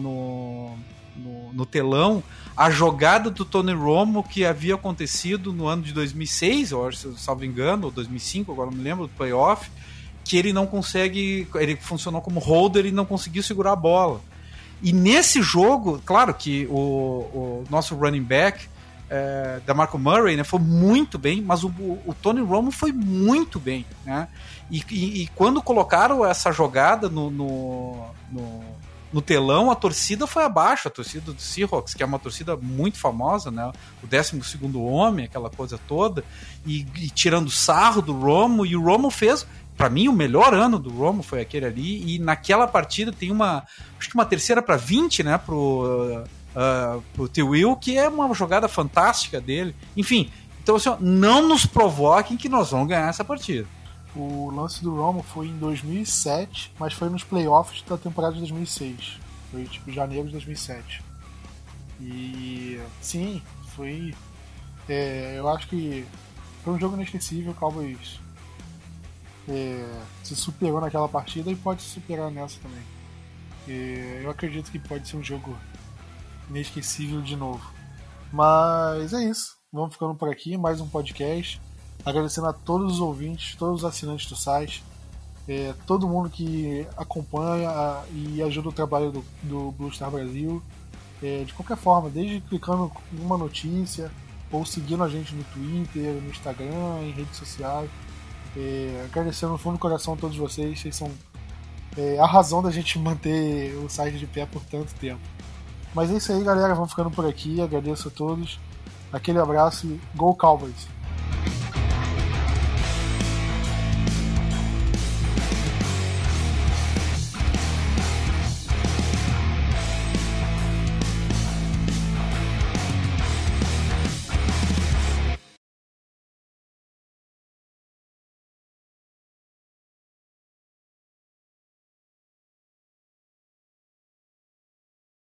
no telão a jogada do Tony Romo que havia acontecido no ano de 2006, eu acho, salvo engano, ou 2005, agora não me lembro, do playoff, que ele não consegue, ele funcionou como holder e não conseguiu segurar a bola. E nesse jogo, claro que o nosso running back, DeMarco Murray, né, foi muito bem, mas o Tony Romo foi muito bem, né? E quando colocaram essa jogada no telão, a torcida foi abaixo, a torcida do Seahawks, que é uma torcida muito famosa, né? O 12º homem, aquela coisa toda, e tirando sarro do Romo, e o Romo fez Pra mim, o melhor ano do Romo foi aquele ali, e naquela partida tem acho que uma terceira para 20, né, pro T. Will, que é uma jogada fantástica dele. Enfim, então assim, não nos provoquem que nós vamos ganhar essa partida. O lance do Romo foi em 2007, mas foi nos playoffs da temporada de 2006. Foi tipo janeiro de 2007. E sim, foi. Eu acho que foi um jogo inesquecível. O Cowboys se superou naquela partida e pode se superar nessa também. Eu acredito que pode ser um jogo inesquecível de novo. Mas é isso. Vamos ficando por aqui. Mais um podcast. Agradecendo a todos os ouvintes, todos os assinantes do site, todo mundo que acompanha e ajuda o trabalho do Blue Star Brasil. De qualquer forma, desde clicando em uma notícia ou seguindo a gente no Twitter, no Instagram, em redes sociais. Agradecendo no fundo do coração a todos vocês. Vocês são a razão da gente manter o site de pé por tanto tempo. Mas é isso aí, galera. Vamos ficando por aqui. Agradeço a todos. Aquele abraço e Go Cowboys!